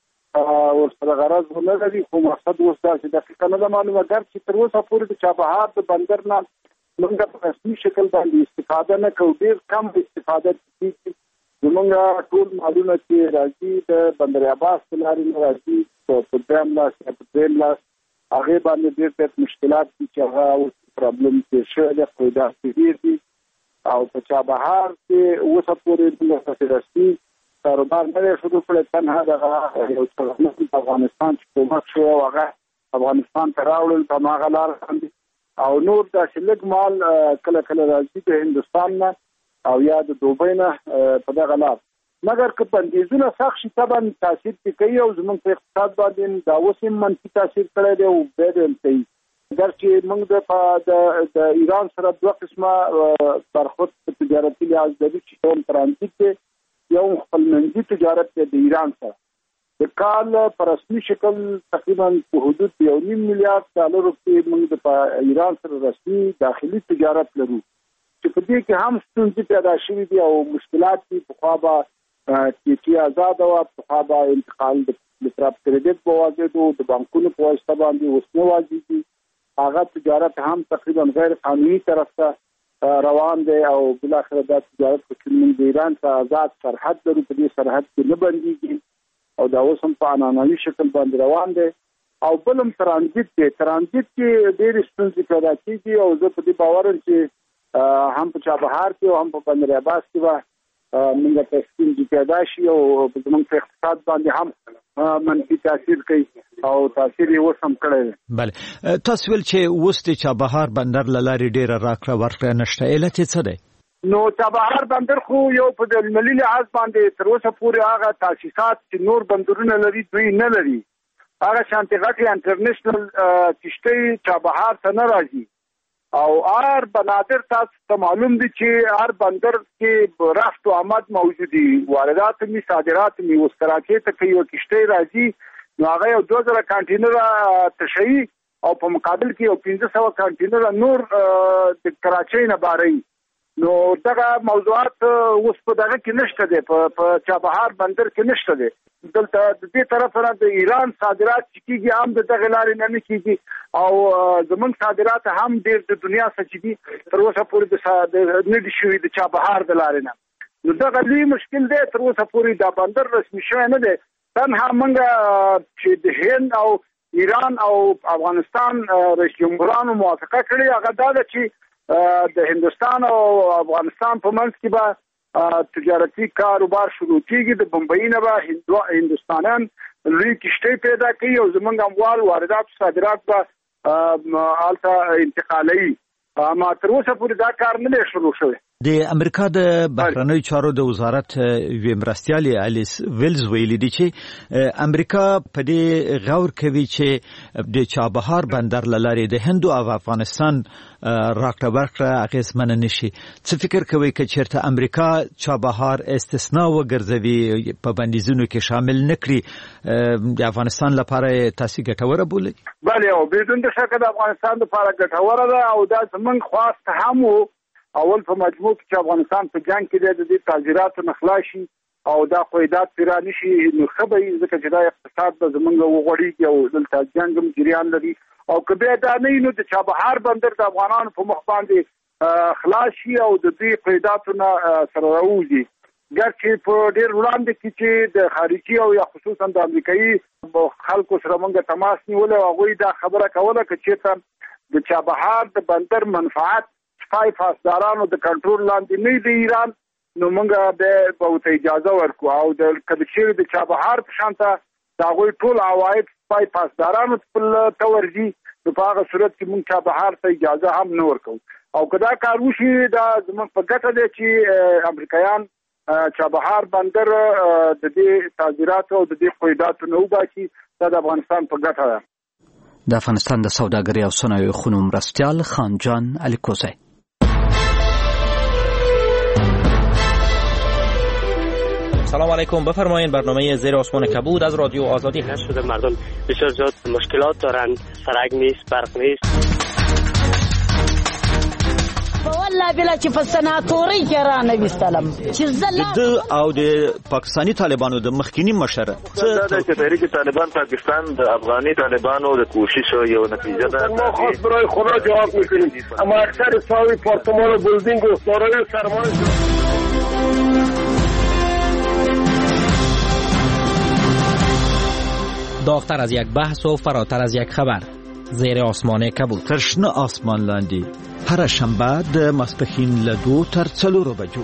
به ورسره غرض ونه لري. خو مقصد اوس دا چې دقیقه نه ده معلومه، ګر چې تر اوسه پورې د چابهار د بندر نه موږ په رسمي شکل باندې استفاده نه کوو، ډېر کم استفاده کېږي. زمونږ ټول مالونه چې راځي د بندر عباس په لارې نه راځي، په درېیم لاس یا په درېیم لاس هغې باندې ډېر مشکلات دي چې هغه اوس پرابلم تېر شوی دی، خو داسې ډېر دي. او په چابهار کې اوسه پورې موږ رسمي کاروبار نه دی شروع کړی. تنها دغه یو څه په افغانستان چې کومک شوی او هغه افغانستان ته راوړل په هماغه لاره باندې، او نور داسې لږ مال کله کله راځي د هندوستان نه او یا د دوبۍ نه په دغه لار. مګر که بندیزونه سخت شي طبعا تاثیر پې کوي او زموږ په اقتصاد باندې دا اوس هم منفي تاثیر کړی دی او بیا به هم کوي. درچې موږ د ایران سره دوه قسمه برخورد په تجارتي لحاظ لري چې یو ترانزیت دی یو خپلمنځي تجارت دی د ایران سره د کال په رسمي شکل تقریبا په حدود $1.5 میلیارډ کې موږ د ایران سره رسمي داخلي تجارت لرو چې په دې کې هم ستونزې پیدا شوې دي او مشکلات دي په خوا به چې آزاد او په خوا به انتقال د لتراب کریډټ په واجبو د بانکونو په واسطه باندې وسنه واجبي هغه تجارت هم تقریبا غیر قانوني طرف ته روان دی او بل اخر د تجارت په من د ایران ته آزاد سرحد لري په دې سرحد کې نه بنديږي او دا اوس هم په انانوي شکل باندې روان دی او بلم ترانزیت کې ډېر ستونزې پیدا کیږي او زه په دې باور یم چې هم په چابهار کې او هم په بندر عباس کې به موږ ته ستونزې پیدا شي او زموږ په اقتصاد باندې هم منفي تاثیر کوي او تاثیر یې اوس هم کړی دی. بله تاسو ویل چې اوس د چابهار بندر له لارې ډېره راکړه ورکړه نشته، علت یې څه دی؟ نو چابهار بندر خو یو په ملي لحاظ باندې تر اوسه پورې هغه تاسیسات چې نور بندرونه لري دوی نه لري، هغه شانتي غټي انټرنیشنل کشتۍ چابهار ته نه راځي او هر بنادر تاسو ته معلوم دي چې هر بندر کې رفت او آمد موجودي، واردات می صادرات می اوس کراچۍ ته یو کشتۍ راځي نو هغه یو 2000 کانټینر تشي او په مقابل کې یو 1500 کانټینر نور د کراچۍ نه باري. نو دغه موضوعات اوس په دغه کې نشته دي، په چابهار بندر کې نشته دي. دلته د دې طرف نه د ایران صادرات کیږي هم د دغه لارې نه کیږي او زمونږ صادرات هم د دنیا څخه دي تر اوسه پورې د نه دي شوي د چابهار د لارې نه. نو دغه لوی مشکل دی، تر اوسه پورې دا بندر رسمي شوی نه دی. تنها موږ چې د هند او ایران او افغانستان رئیس جمهورانو موافقه کړې هغه دا ده چې د هندستان او افغانستان په منځ کې به تجارتي کاروبار شروع کیږي. د بمبئی نه به هندوستانیان لوی کشتۍ پیدا کوي او زمونږ اموال واردات صادرات به الته انتقالي، ما تر اوسه پورې دا کار نه شروع شوی. د امریکا د بهرنیو چارو د وزارت مرستیالې الیس ویلز ویلي دي چې امریکا په دې غور کوي چې د چابهار بندر لارې د هند او افغانستان راکړه ورکړه اغیزمن نشي. څه فکر کوي چې چیرته امریکا چابهار استثناء وګرځوي په بندیزونو کې شامل نکړي د افغانستان لپاره تاسو ګټوره بولئ؟ بله او بدون شک د افغانستان لپاره ګټوره ده او دا زمونږ خواست هم اول په مجموع کې چې افغانستان په جنگ کې د تعزیراتو نخلاشي او دا قیدات پیرا نشي نو خبري ځکه چې دا اقتصاد به زمونږ وغوړي او دلته جنگ هم جریان لري او کبه دا نه نو د چابهار بندر د افغانانو په مخ باندې خلاصي او د دې قیداتو نه سره راوځي. ګرچې په ډېر وړاندې کې چې د خارجي او یا خصوصا د امریکایي خلکو سره موږ تماس نیول او هغوی دا خبره کوله چې د چابهار د بندر منفعت پای فاسدارانو د کنټرول لاندې نه دی ایران نو موږ به اجازه ورکو او د کډچیر د چابهار په شانته دا غوي ټول عواید پای فاسدارانو ته ورځي په هغه صورت کې موږ چابهار ته اجازه هم نه ورکو او کدا کار وشي دا زموږ په ګټه دی چې امریکایان چابهار بندر د دې تعزیرات او د دې قیداتو نه وباسي دا د افغانستان په ګټه ده. د افغانستان د سوداګرۍ او صنایعو خونو مرستیال خانجان الیکوزی. سلام علیکم، بفرمایید. برنامه زیر آسمان کبود از رادیو آزادی هست. شده مردم بسیار زیاد مشکلات دارند، سرک نیست، برق نیست. والله بلا چې په سناتوري کې را نه وستلم چې زله او د پاکستانی طالبانو د مخکینی مشره څه چې تحریک طالبان پاکستان د افغاني طالبانو د کوشش یو نتیجه ده. ما خاص برای خدا جواب میکنیم اما اکثر ساوی پارتمان و بلدینگ و سارای سرمایه داغتر از یک بحث و فراتر از یک خبر. زیر آسمان کبود. ترشنه آسمان لاندی. هر شنبه د ماسپښین له 2 تر 4 بجو.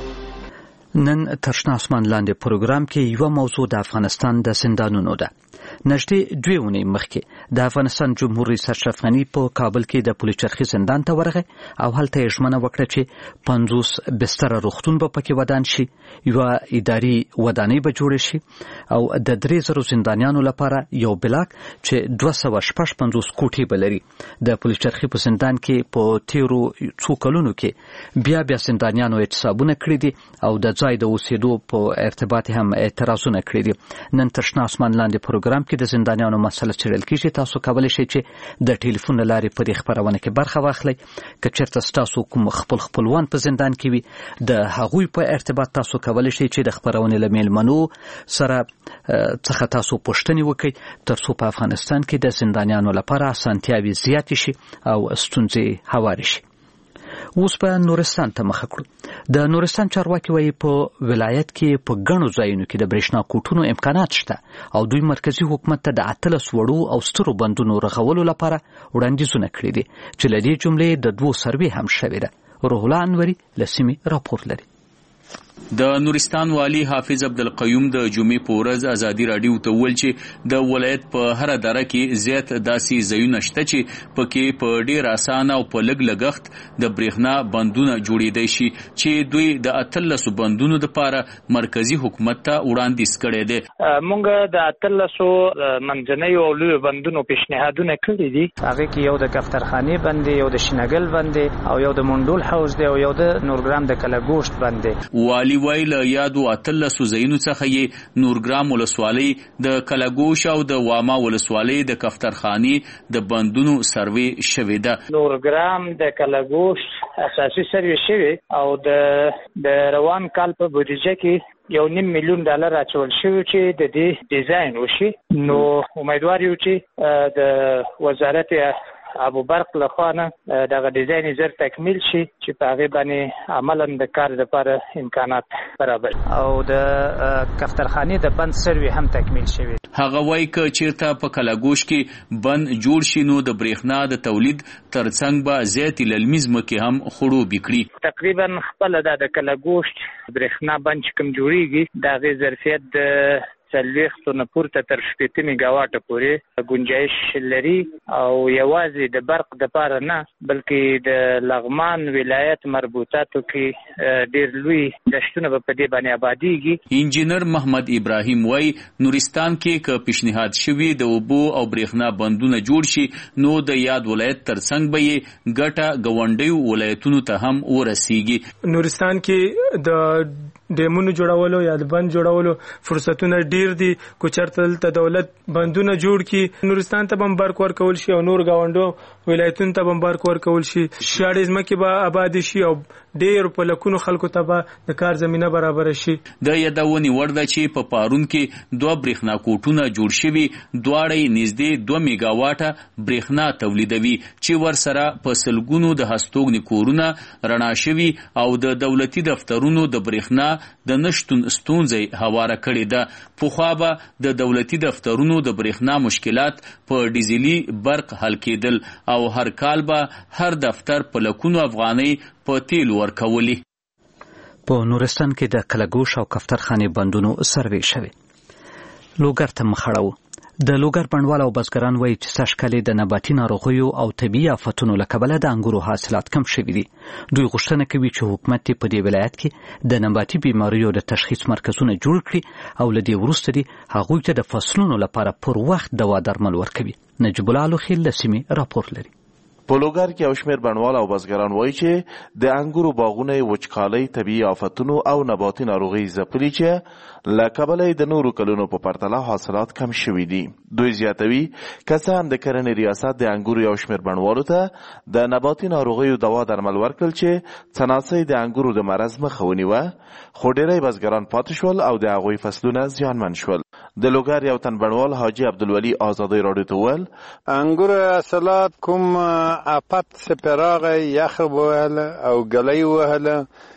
نن ترشنه آسمان لاندې پروګرام کې یو موضوع د افغانستان د زندانونو ده. نږدې 2 اونۍ مخکې د افغانستان جمهور رئیس اشرف غني په کابل کې د پولیچرخي زندان ته ورغی او هلته یې ژمنه وکړه چې 50 بستر روغتون به پکې ودان شي، یو اداري ودانۍ به جوړ شي او د 3000 زندانیانو لپاره یو بلاک چې 256 کوټې به لري. د پولیچرخي په زندان کې په تیرو څو کلونو کې بیا زندانیانو اعتصابونه کړي دي او د ځای د اوسېدو په ارتباط هم اعتراضونه کړي دي. نن تر شنه اسمان لاندې پروګرام کې د زندانیانو مسله څېړل کېږي. تاسو کولی شئ چې د ټلیفون له لارې په دې خپرونه کې برخه واخلئ. که چېرته ستاسو کوم خپلوان په زندان کې وي د هغوی په ارتباط تاسو کولی شئ چې د خپرونې له میلمنو سره څخه تاسو پوښتنې وکړئ تر څو په افغانستان کې د زندانیانو لپاره اسانتیاوې زیاتې شي او ستونزې هوارې شي. اوس په نورستان ته مخه کړو. د نورستان چارواکي وایي په ولایت کې په ګڼو ځایونو کې د برېښنا کوټونو امکانات شته او دوی مرکزی حکومت ته د 18 وړو او سترو بندونو رغولو لپاره وړاندیزونه کړي دي چې له دې جملې د 2 سروې هم شوې ده. روح الله انوري له سیمې راپور لري. د نورستان والی حافظ عبدالقیوم د جمعې په ورځ ازادي راډیو ته وویل چې د ولایت په هر دره کې زیات داسې ځایونه شته چې پکې په ډیر اسانه او په لږ لګښت د برېښنا بندونه جوړېدای شي چې دوی د 18 بندونو لپاره مرکزی حکومت ته وړاندیز کړی دی. مونږ د 18 منځنۍ او لوی بندونو پیشنهادونه کړي دي. هغه کې یو د کفترخانه بند دی، یو د شینګل بند دی او یو د منډول حوض دی او یو د نورګرام د کلاګوشت بند دی. والی ویل یادو 18 ځایونو څخه یې نورګرام ولسوالۍ د کلاګوش او د واما ولسوالۍ د کفترخاني د بندونو سروې شوې ده. نورګرام د کلاګوش اساسي سروې شوې او د روان کال په بودیجه کې $1.5 میلیون اچول شوی چې د دې ډیزاین وشي. نو امیدوار یو چې د وزارت ابو برق لخوا نه دغه ډیزاین زر تکمیل شي چې په هغه باندې عملاً د کار لپاره امکانات برابر او د کفترخانه د بند سروې هم تکمیل شوی. هغه وایي چې چیرته په کلاګوش کې بند جوړ شي نو د برېښنا د تولید ترڅنګ به زیات للمیز مکه هم خړوب کړي. تقریبا خپل د کلاګوش برېښنا بند کوم جوړیږي د غي ظرفیت د 40 نه پورته تر 80 میگاواټه پورې گنجائش لري او یوازې د برق د پاره نه بلکې د لغمان ولایت مربوطاتو کې ډیر لوی دشتونه په دې باندې آبادیږي. انجینر محمد ابراهیم وای نورستان کې ک پیشنهاد شوی د اوبو او برېښنا بندونه جوړ شي نو د یاد ولایت ترڅنګ به یې ګټه غونډي ولایتونو ته هم ورسیږي. نورستان کې د ډیمونو جوړولو یا د بند جوړولو فرصتونه ډیر دي. کو چرته ته دولت بندونه جوړ کی نورستان ته بمبار ورکول شي او نور گاونډو ولایتونو ته بمبار ورکول شي شاړې ځمکې به آباد شي او ډیر په لکونو خلکو ته به د کار زمينه برابر شي. د یادونې وړ ده چې په پارون کې 2 برېښنا کوټونه جوړ شوي دواړه نږدې 2 میگاواټه برېښنا تولیدوي چې ور سره په سلګونو د هستوګنې کورونه رڼا شوي او د دولتي دفترونو د برېښنا د نشټون ستونزې هواره کړې ده. پخوا به د دولتي دفترونو د برېښنا مشکلات په ډیزلي برق حل کېدل او هر کال به هر دفتر په لکونو افغانۍ په تیل ورکولي. په نورستان کې د کلاګوش او کفترخانه بندونو سروې شوی. لوګر ته مخړو. د لوګر بڼوال او بزګران وایي چې سږکال د نباتي ناروغیو او طبيعي آفتونو له کبله د انګورو حاصلات کم شوي دي. دوی غوښتنه کوي چې حکومت په دې ولایت کې د نباتي بیماریو د تشخیص مرکزونه جوړ کړي او له دې وروسته دي هغوی ته د فصلونو لپاره پر وخت دوا درمل ورکوي. نجیب الله لوخیل له سیمې راپور لري. په لوګر کې یو شمېر بڼوال او بزګران وایي چې د انګورو باغونه وچکالۍ طبیعي آفتونو او نباتي ناروغۍ ځپلي چې له کبله د نورو کلونو په پرتله حاصلات کم شوي دي. دوی زیاتوي که څه هم د کرنې ریاست د انګورو یو شمېر بڼوالو ته د نباتي ناروغیو دوا درمل ورکړل چې څناسۍ د انګورو د مرض مخه ونیوه خو ډېری بزګران پاتې شول او د هغوی فصلونه زیانمن شول. د لوګر یو تن بڼوال حاجي عبدالولي آزادۍ راډیو ته وویل انګور حاصلات کوم آفت سپراغ یخ وهله او ګلۍ وهله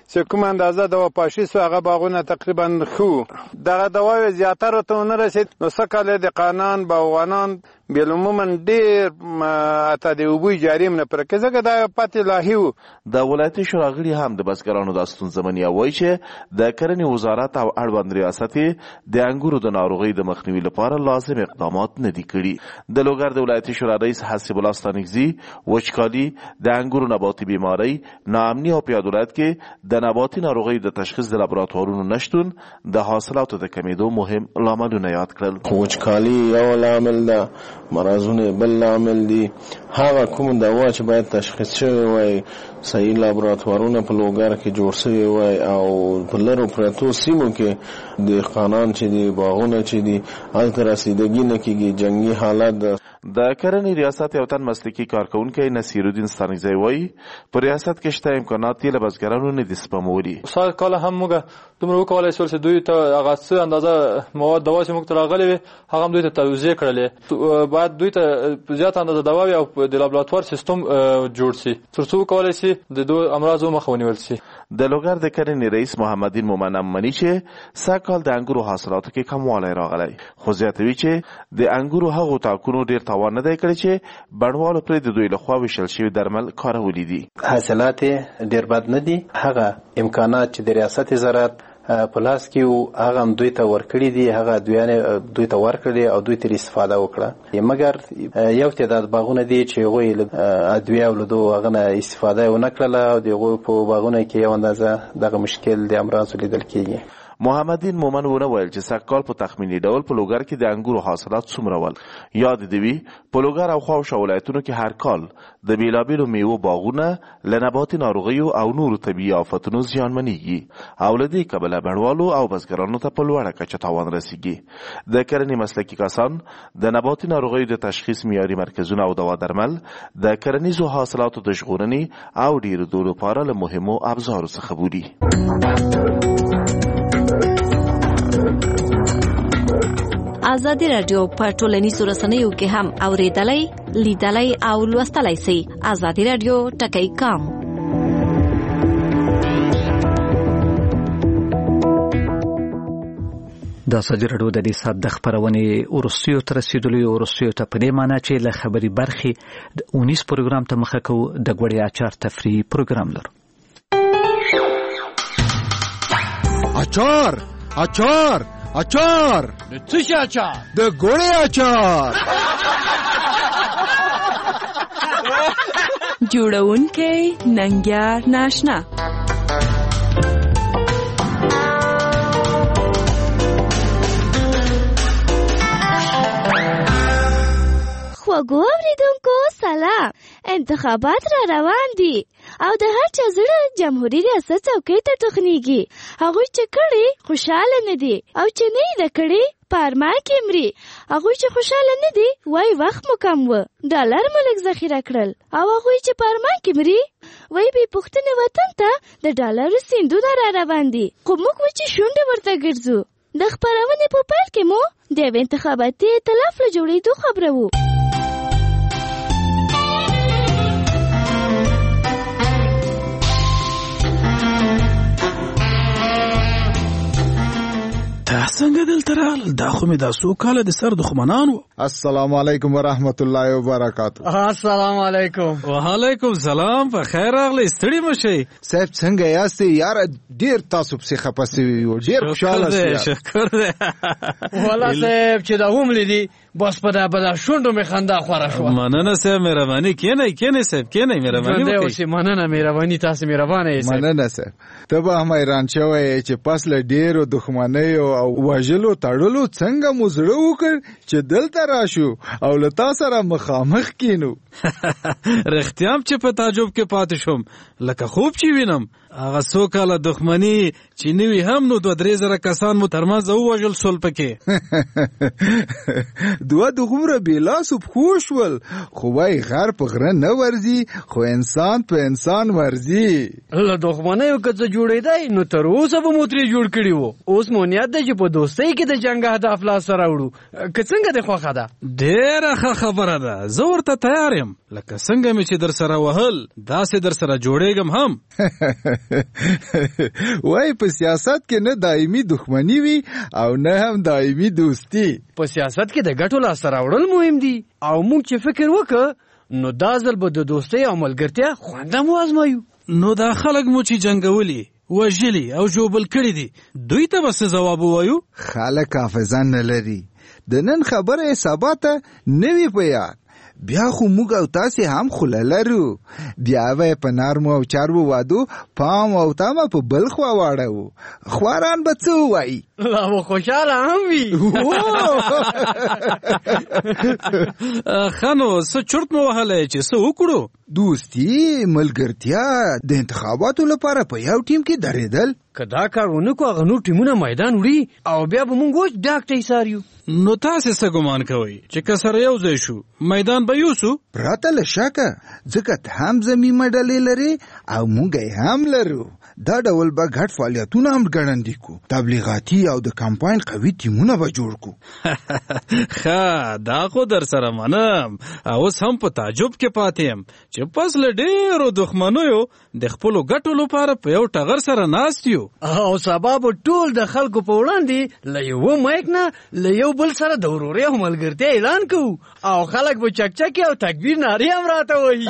چې کوم اندازه دوا پاشي سو هغه باغونه تقریبا خو دغه دواوی زیاتره ته نه رسید. نو سکه د قانون باغوانان بالعموما ډیر اته د وبوي جاریم نه پر کزګه د پاتې لاهیو. د ولایتي شورا غړي هم د بزګرانو د ستونزمنۍ وایي چې د کرنې وزارت او اړوند ریاست د انګورو د ناروغۍ د مخنیوي لپاره لازم اقدامات نه دي کړي. د لوګر د ولایتي شورا رئیس حسیب الله ستانکزي وچکالي د انګورو نباتي بیماری، ناامني او پیادولت کې د نباتي ناروغۍ د تشخیص د لابراتوارونو نشتون د حاصلاتو د کمیدو مهم لاملونه یاد کړل. وچکالي یو لامل ده، مرضونه بل لامل دي. هغه کوم دوا چې باید تشخیص شوی وای، صحیح لابراتوارونه په لوګر کې جوړ شوی وای او په لرو پرتو سیمو کې د قانون چې دی باغونه چې دی هلته رسیدګي نه کیږي. جنگي حالت د کرنې ریاست یو تن مسلکي کارکونکي نصیر الدین ستانکزی وایي په ریاست کې شته امکانات یې له بزګرانو نه دي سپمولي. سال کال هم موږ دومره وکولای شو چې دوی ته هغه څه اندازه مواد دوا چې موږ ته راغلي وي هغه هم دوی ته توزیع کړلې. باید دوی ته زیات اندازه دواوي او د لابراتوار سیستم جوړ شي ترڅو وکولای شي د دوه امراضو مخه ونیول شي. د لوګر د کرنې رئیس محمدین مومن امنی چې سږکال د انګورو حاصلاتو کې کموالی راغلی، خو زیاتوي چې د انګورو هغو تاکونو ډیر تاوان نه دی کړی چې بڼوالو پرې د دوی لخوا ویشل شوي درمل کارولي دي. حاصلات ډیر بد نه دي. هغه امکانات چې د ریاست زراعت په لاس کې هغه هم دوی ته ورکړي دي، هغه دوی ته ورکړي او دوی ترې استفاده وکړه. مګر یو تعداد باغونه دي چې هغوی ادویه او له دغو هغه نه استفاده ونه کړله او د هغوی په باغونه کې یو اندازه دغه مشکل د امراضو لیدل کېږي. محمدین مومن ونه ویل چې سږکال په تخمیني ډول په لوګر کې د انګورو حاصلات څومره ول. یاد دې وي په لوګر او خواوشا ولایتونو کې هر کال د بیلابیلو میوو باغونه له نباتي ناروغیو او نورو طبیعي آفتونو زیانمنېږي او له دې کبله بڼوالو او بزګرانو ته په لوړه کچه تاوان رسیږي. د کرنې مسلکي کسان د نباتي ناروغیو د تشخیص معیاري مرکزونه او دوا درمل د کرنیزو حاصلاتو د ژغورنې او ډیرېدو لپاره له مهمو ابزارو څخه بولي. ازادي رادیو په ټولنیزو رسنیو کې هم اوریدلای، لیدلای او لوستلای شئ. ازادي رادیو ټکی کام. د ازادي رادیو د دې ساعت د خبرونې ورسیو تر رسیدلو ورسیو ته په دې معنی چې له خبري برخي د 19 پروګرام ته مخه کو د غوړی اچار تفریحي پروګرام لرو. اچار اچار اچار د څه شي اچار؟ د ګوړې اچار. جوړونکی ننګیار ناشنا. خوږو اوریدونکو سلام. انتخابات را روان دي او د هر چا زړه جمهوریت ریاست څوکۍ ته تخنیږي. هغوی چې کړي خوشاله نه دي او چې نه یې د کړي پارما کې مري. هغوی چې خوشاله نه دي وای وخت مو کم و، ډالر مو لږ ذخیره کړل. او هغوی چې پارما کې مري وای بې پوښتنې وطن ته د ډالرو سیندونه را روان دي. خو موږ و چې شونډې ورته ګرځو. د خپرونې په پیل کې مو د یوې انتخاباتي ائتلاف له جوړېدو خبره وو. څنګه دلته راغلل؟ دا خو مې دا څو کاله د سر دښمنان وو. السلام علیکم ورحمت الله وبرکاته. السلام علیکم. وعلیکم السلام. په خیر راغلی، ستړي مه شئ. صاحب څنګه یاست یار؟ ډیر تاسو پسې خفه سوي یو، ډیر خوشاله سوي. شکر دی. والا صاحب چې دا هم لیدي بس په دا شونډو مې خندا خوره شوه. مننه صاحب، مهرباني. کېنئ صاحب، کېنئ، مهرباني وکړئ. مننه، مهرباني. تاسو مهربانه یې صاحب. مننه صاحب. ته به هم حیران شوی چې پس له ډیرو دښمنیو او وژلو تړلو څنګه مو زړه وکړ چې دلته راشو او له تا سره مخامخ کینو. رښتیا هم چې په تعجب کې پاتې شوم، لکه خوب چې وینم. هغه څو کاله دښمني چې نوي هم نو 2-3 کسان مو ترمنځ ووژل سول پکې. دوه دومره بېلاسو پښو شول، خو وایي غر په غره نه ورځي خو انسان په انسان ورځي. له دښمنیو که څه جوړېدی نو تر اوسه به مو ترې جوړ کړي وو. اوس مو نیت دی چې په دوستۍ کې د جنگ اهداف لاسته راوړو. که څنګه دې خوښه ده؟ ډېره ښه خبره ده. زه ورته تیار یم. لکه څنګه مې چې در سره وهل داسې در سره جوړېږم هم. وای په سیاست کې نه دایمي دښمني وي او نه هم دایمي دوستي. په سیاست کې د ګټو لاسته راوړل مهم دي او موږ چې فکر وکړو نو دا ځل به د دوستۍ او ملګرتیا خوند هم وازمایو. نو دا خلک مو چې جنګولي وژلي او ژوبل کړي دي دوی ته به څه ځواب ووایو؟ خلک حافظه نه لري. د نن خبره سبا ته نه وي په یاد. بیا خو موږ او تاسې هم خوله لرو. بیا به په نرمو او چاربو وادو پام او تامه په بل خوا واړو. خواران به څه ووایي؟ لا به خوشحاله هم وي. ښه نو څه چرت مو وهلی چې څه وکړو؟ دوستي ملګرتیا د انتخاباتو لپاره په یو ټیم کې درېدل. که دا کار ونه کړو هغه نور ټیمونه میدان وړي او بیا به موږ اوس ډاک ته ایساریو. نو تاسې څه ګمان کوئ چې که سره یو ځای شو میدان به یوسو؟ پرته له شکه ځکه ته هم زمي مډلې لري او موږ هم لرو. دا ډول به ګډ فعالیتونه هم ګړندي کو. تبلیغاتي او د کمپاین قوي ټیمونه به جوړ کو. ښه دا خو در سره منم. اوس هم په تعجب کې پاتې یم چې پس له ډېرو دښمنیو د خپلو ګټو لپاره په یو ټغر سره ناست یو او سبا به ټول د خلکو په وړاندې له یوه مایک نه له یو بل سره د ورورۍ او ملګرتیا اعلان کوو او خلک به چکچکې او تکبیر نارې هم راته وایي.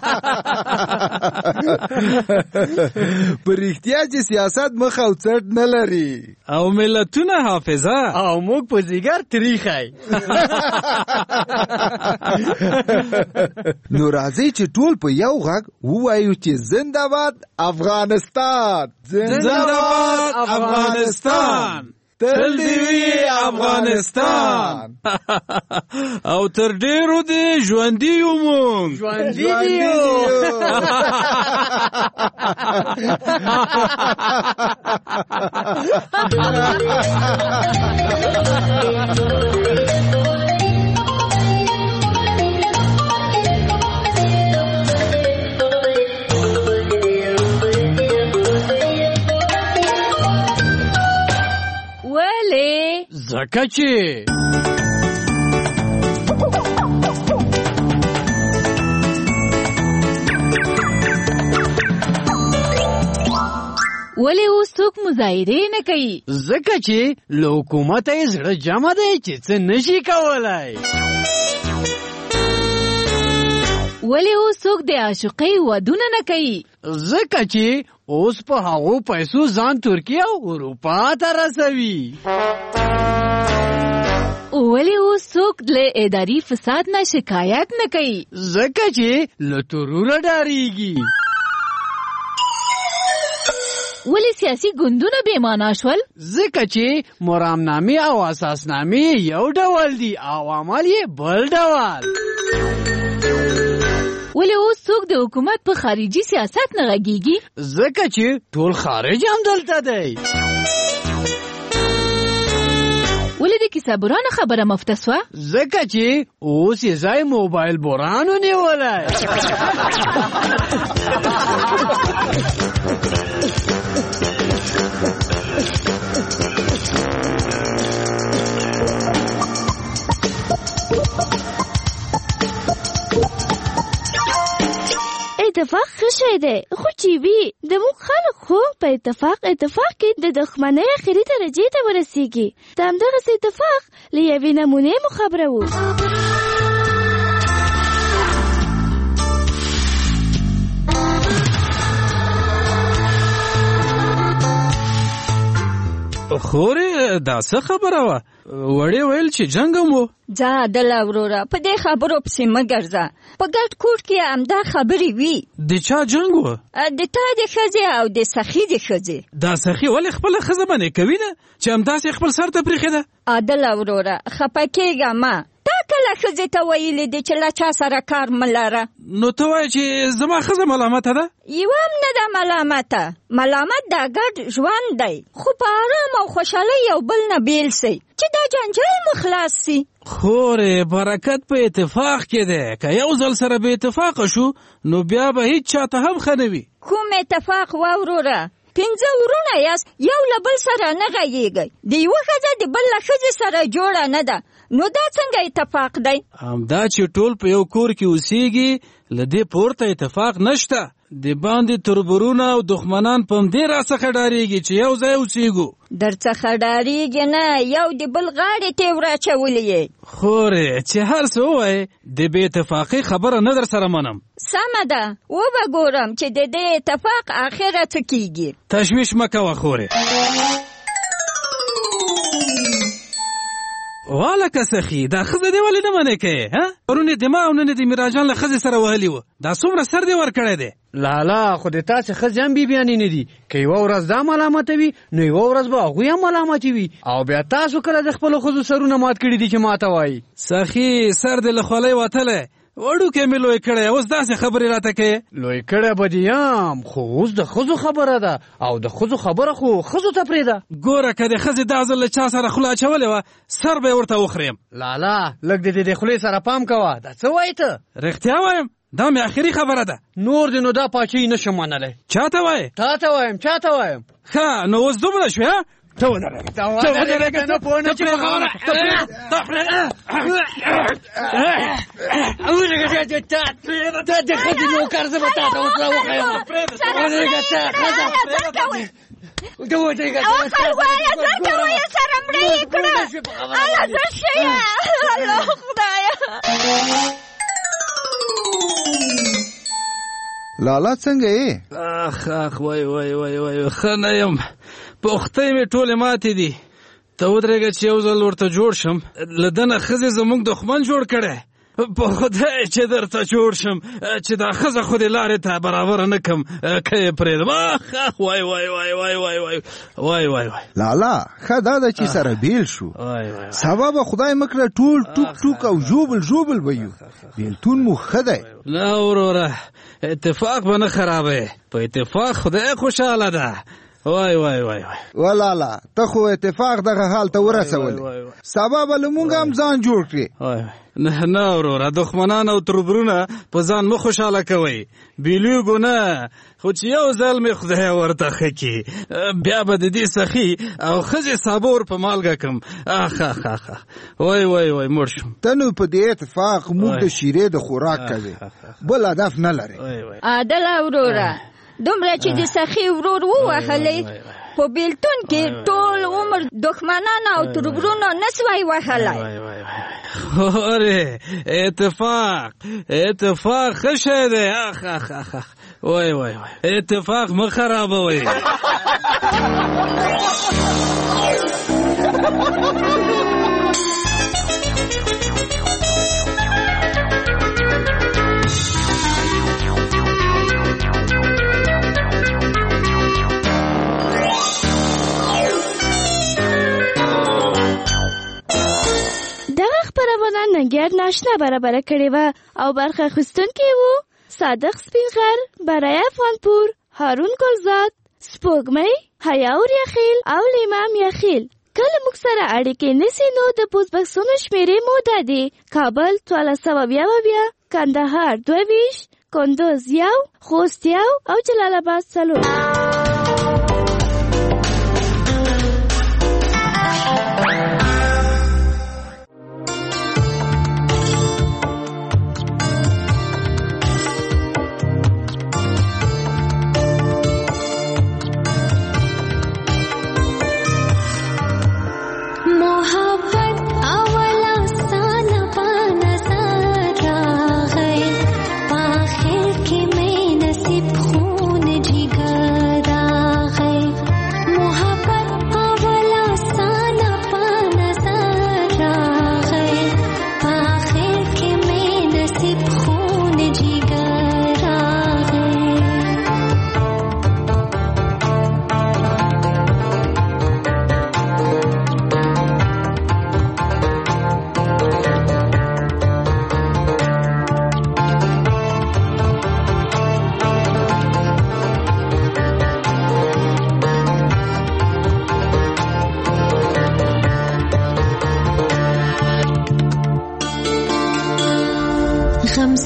په رښتیا چې سیاست مخ او څټ نه لري او ملتونه حافظه او موږ په ځیګر تریخی. نو راځئ چې ټول په یو غږ ووایو چې زنده‌باد افغانستان. زنده‌باد افغانستان. تل دې وي افغانستان. او تر ډېرو دې ژوندي یو موږ. ژوندي یو. ځکه چې ولې اوس څوک مظاهرې نه کوي؟ ځکه چې له حکومته یې زړه جمع دی چې څه نشي کولی. ولې اوس څوک د عاشقۍ ودونه نه کوي؟ ځکه چې اوس په هغو پیسو ځان ترکیه او اروپا ته رسوي. ولې اوس څوک له اداري فساد نه شکایت نه کوي؟ ځکه چې له تروره ډارېږي. ولې سیاسي ګوندونه بې معنا شول؟ ځکه چې مرامنامې او اساسنامې یو ډول دي او عمل یې بل ډول. ولې اوس څوک د حکومت په خارجي سیاست نه غږیږي؟ ځکه چې ټول خارج هم دلته دی. ولې د کیسه خبره مفته سوه؟ ځکه چې اوس یې ځای موبایل بوران ونیولی. اتفاق ښه شی دی خو چې وي د موږ خلک خو په اتفاق کې د دښمنۍ اخري درجې ته ورسیږي. د همدغسې اتفاق له یوې نمونې مو خبروو. خورې دا څه خبره وه؟ وړې ویل چې جنګ هم و. جا عدله وروره په دې خبرو پسې مه ګرځه. په ګډ کوټ کې همدا خبرې وي. د چا جنګ و؟ د تا د ښځې او د سخي د ښځې. دا سخي ولې خپله ښځه باندې کوي نه چې همداسې خپل سر ته پرېښې ده؟ عدله وروره خفه کېږه مه. تا کله ښځې ته ویلې دي چې له چا سره کار مه لره؟ نو ته وایې چې زما ښځه ملامته ده؟ یوه هم نه ده ملامته. ملامت دا ګډ ژوند دی خو په آرام او خوشحالۍ یو بل نه بیل سئ چې دا جنجال مو خلاص سي. خورې برکت په اتفاق کې دی. که یو ځل سره بې اتفاقه شو نو بیا به هیڅ چاته هم ښه نه وي. کوم اتفاق وروره؟ 15 ورونه یاست یو له بل سره نه غږیږئ د یوه ښځه د بل له ښځې سره جوړه نه ده نو دا څنګه اتفاق دی؟ همدا چې ټول په یو کور کې اوسېږي له دې پورته اتفاق نشته. د باندې تربورونه او دښمنان په همدې راڅخه ډارېږي چې یو ځای اوسېږو. در څخه ډارېږي نه، یو د بل غاړې ته وراچولې یې. خورې چې هر څه ووایې د بې اتفاقۍ خبره نه در سره منم. سمه ده، وبه ګورم چې د دې اتفاق آخره څه کېږي. تشویش مه کوه خورې. واله که سخي دا ښځه دې ولې نه منې کوې؟ پرون یې دماغ او نن یې د میراجان له ښځې سره وهلي وه. دا څومره سر دې ورکړی دی؟ لالا خو د تاسې ښځې هم بیبیانې نه دي. که یوه ورځ دا ملامته وي نو یوه ورځ به هغوی هم ملامتې وي. او بیا تاسو کله د خپلو ښځو سرونه مات کړي دي چې ماته وایي؟ سخي سر دې له خولۍ وتلی، وړوکی مې لوی کړی، اوس داسې خبرې راته کوې. لوی کړی به دې یم، خو اوس د ښځو خبره ده او د ښځو خبره خو ښځو ته پرېږده. ګوره که د ښځې دا ځل له چا سره خوله اچولې وه سر به یې ورته وخوریم. لالا لږ د دې د خولې سره پام کوه. دا څه وایې ته؟ رښتیا وایم، دا مې آخري خبره ده. نور دې نو دا پاچهي نشم منلی. چا ته وایې؟ تا ته وایم. چا ته وایم؟ ښه نو اوس دومره شوې ها؟ ته ودرېږه نه پوه نه چې خبره ته د ښځې نوکر زه به تا ته اوس راوښیم. ودرېږه ته ښځه ته ودرېږه. خلوایه ځکه وایه سره مړه یې کړه. الله زه ښه یم. الله خدایه. لالا څنګه یې؟ اخ وای وای وای وای ښه نه یم، پوښتۍ مې ټولې ماتې دي. ته ودرېږه چې یو ځل ورته جوړ شم. له دنه ښځې زموږ دښمن جوړ کړی. په خدای چې درته جوړ شم چې دا ښځه خو دې لارې ته برابره نه کړم که یې پرېږدم. اخ وای وای وای وای وای وای وای وای وای لالا ښه دا ده چې سره بیل شو. سبا به خدای مکړه ټول ټوک ټوک او ژوبل ژوبل به یو. بیلتون مو ښه دی. نه وروره اتفاق به نه خرابوې، په اتفاق خدای خوشحاله ده. وای وای وای وای ولالا ته خو اتفاق دغه حال ته ورسولې، سبا به له مونږ هم ځان جوړ کړې. نه وروره دښمنان او تربورونه په ځان مه خوشحاله کوئ، بیلیږو نه، خو چې یو ځل مې خدای ورته ښه کړي بیا به د دې سخي او ښځې سابور په مالګه کړم. اخ وای وای وای مړ شم. ته نو په دې اتفاق موږ د شیرې د خوراک کوې، بل هدف نه لرې. عادله وروره دومره چې د سخي ورور ووهلی په بیلتون کې ټول عمر دښمنان او تربورونه نسوای وهلی. خورې اتفاق ښه شی دی. اخ وای وای وای اتفاق مه خرابوئ. ننګیار ناشنا برابر کړې وه او برخه اخیستونکي وو صادق سپینغر، برای افغانپور، هارون ګلزاد، سپوږمۍ، حیاور یخیل او لیمام یخیل. کله موږ سره اړیکې نیسي نو د پوسټبکسونو شمیرې مو دا دي: کابل 1422، کندهار 22، کندوز 1، خوست 1 او جلال آباد 4.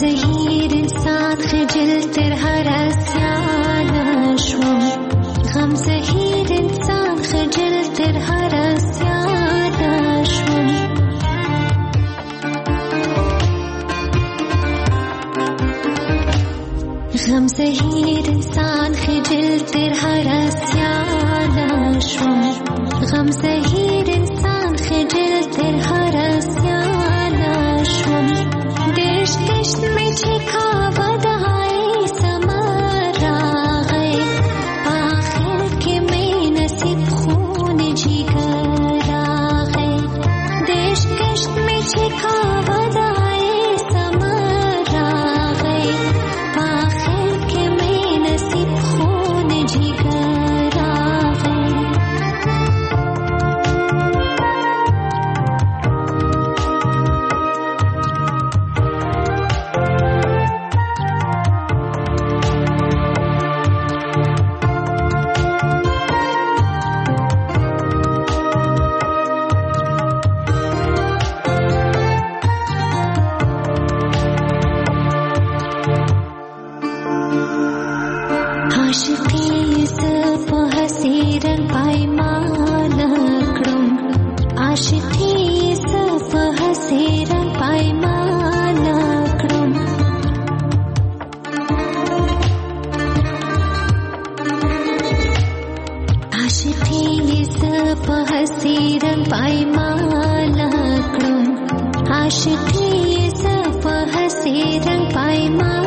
زهیر انسان خجل تر هر اسیان شوم، غم زهیر انسان خجل تر هر زیاده شوم غم زهیر انسان خجل تر هر زیاده شوم غم زهیر انسان خجل تر هر زیاده شوم دشت دشت میں چھکا ودائی سمر راغی آخر کے میں نصیب خون جگر آغی دشت دشت میں چھکا ودائی سمر راغی آخر کے میں نصیب خون جگر آغی عاشقی زپ حسیرن پایمان کړم عاشقی زپ حسیرن پایمان کړم عاشقی زپ حسیرن پایمان کړم عاشقی زپ حسیرن پایمان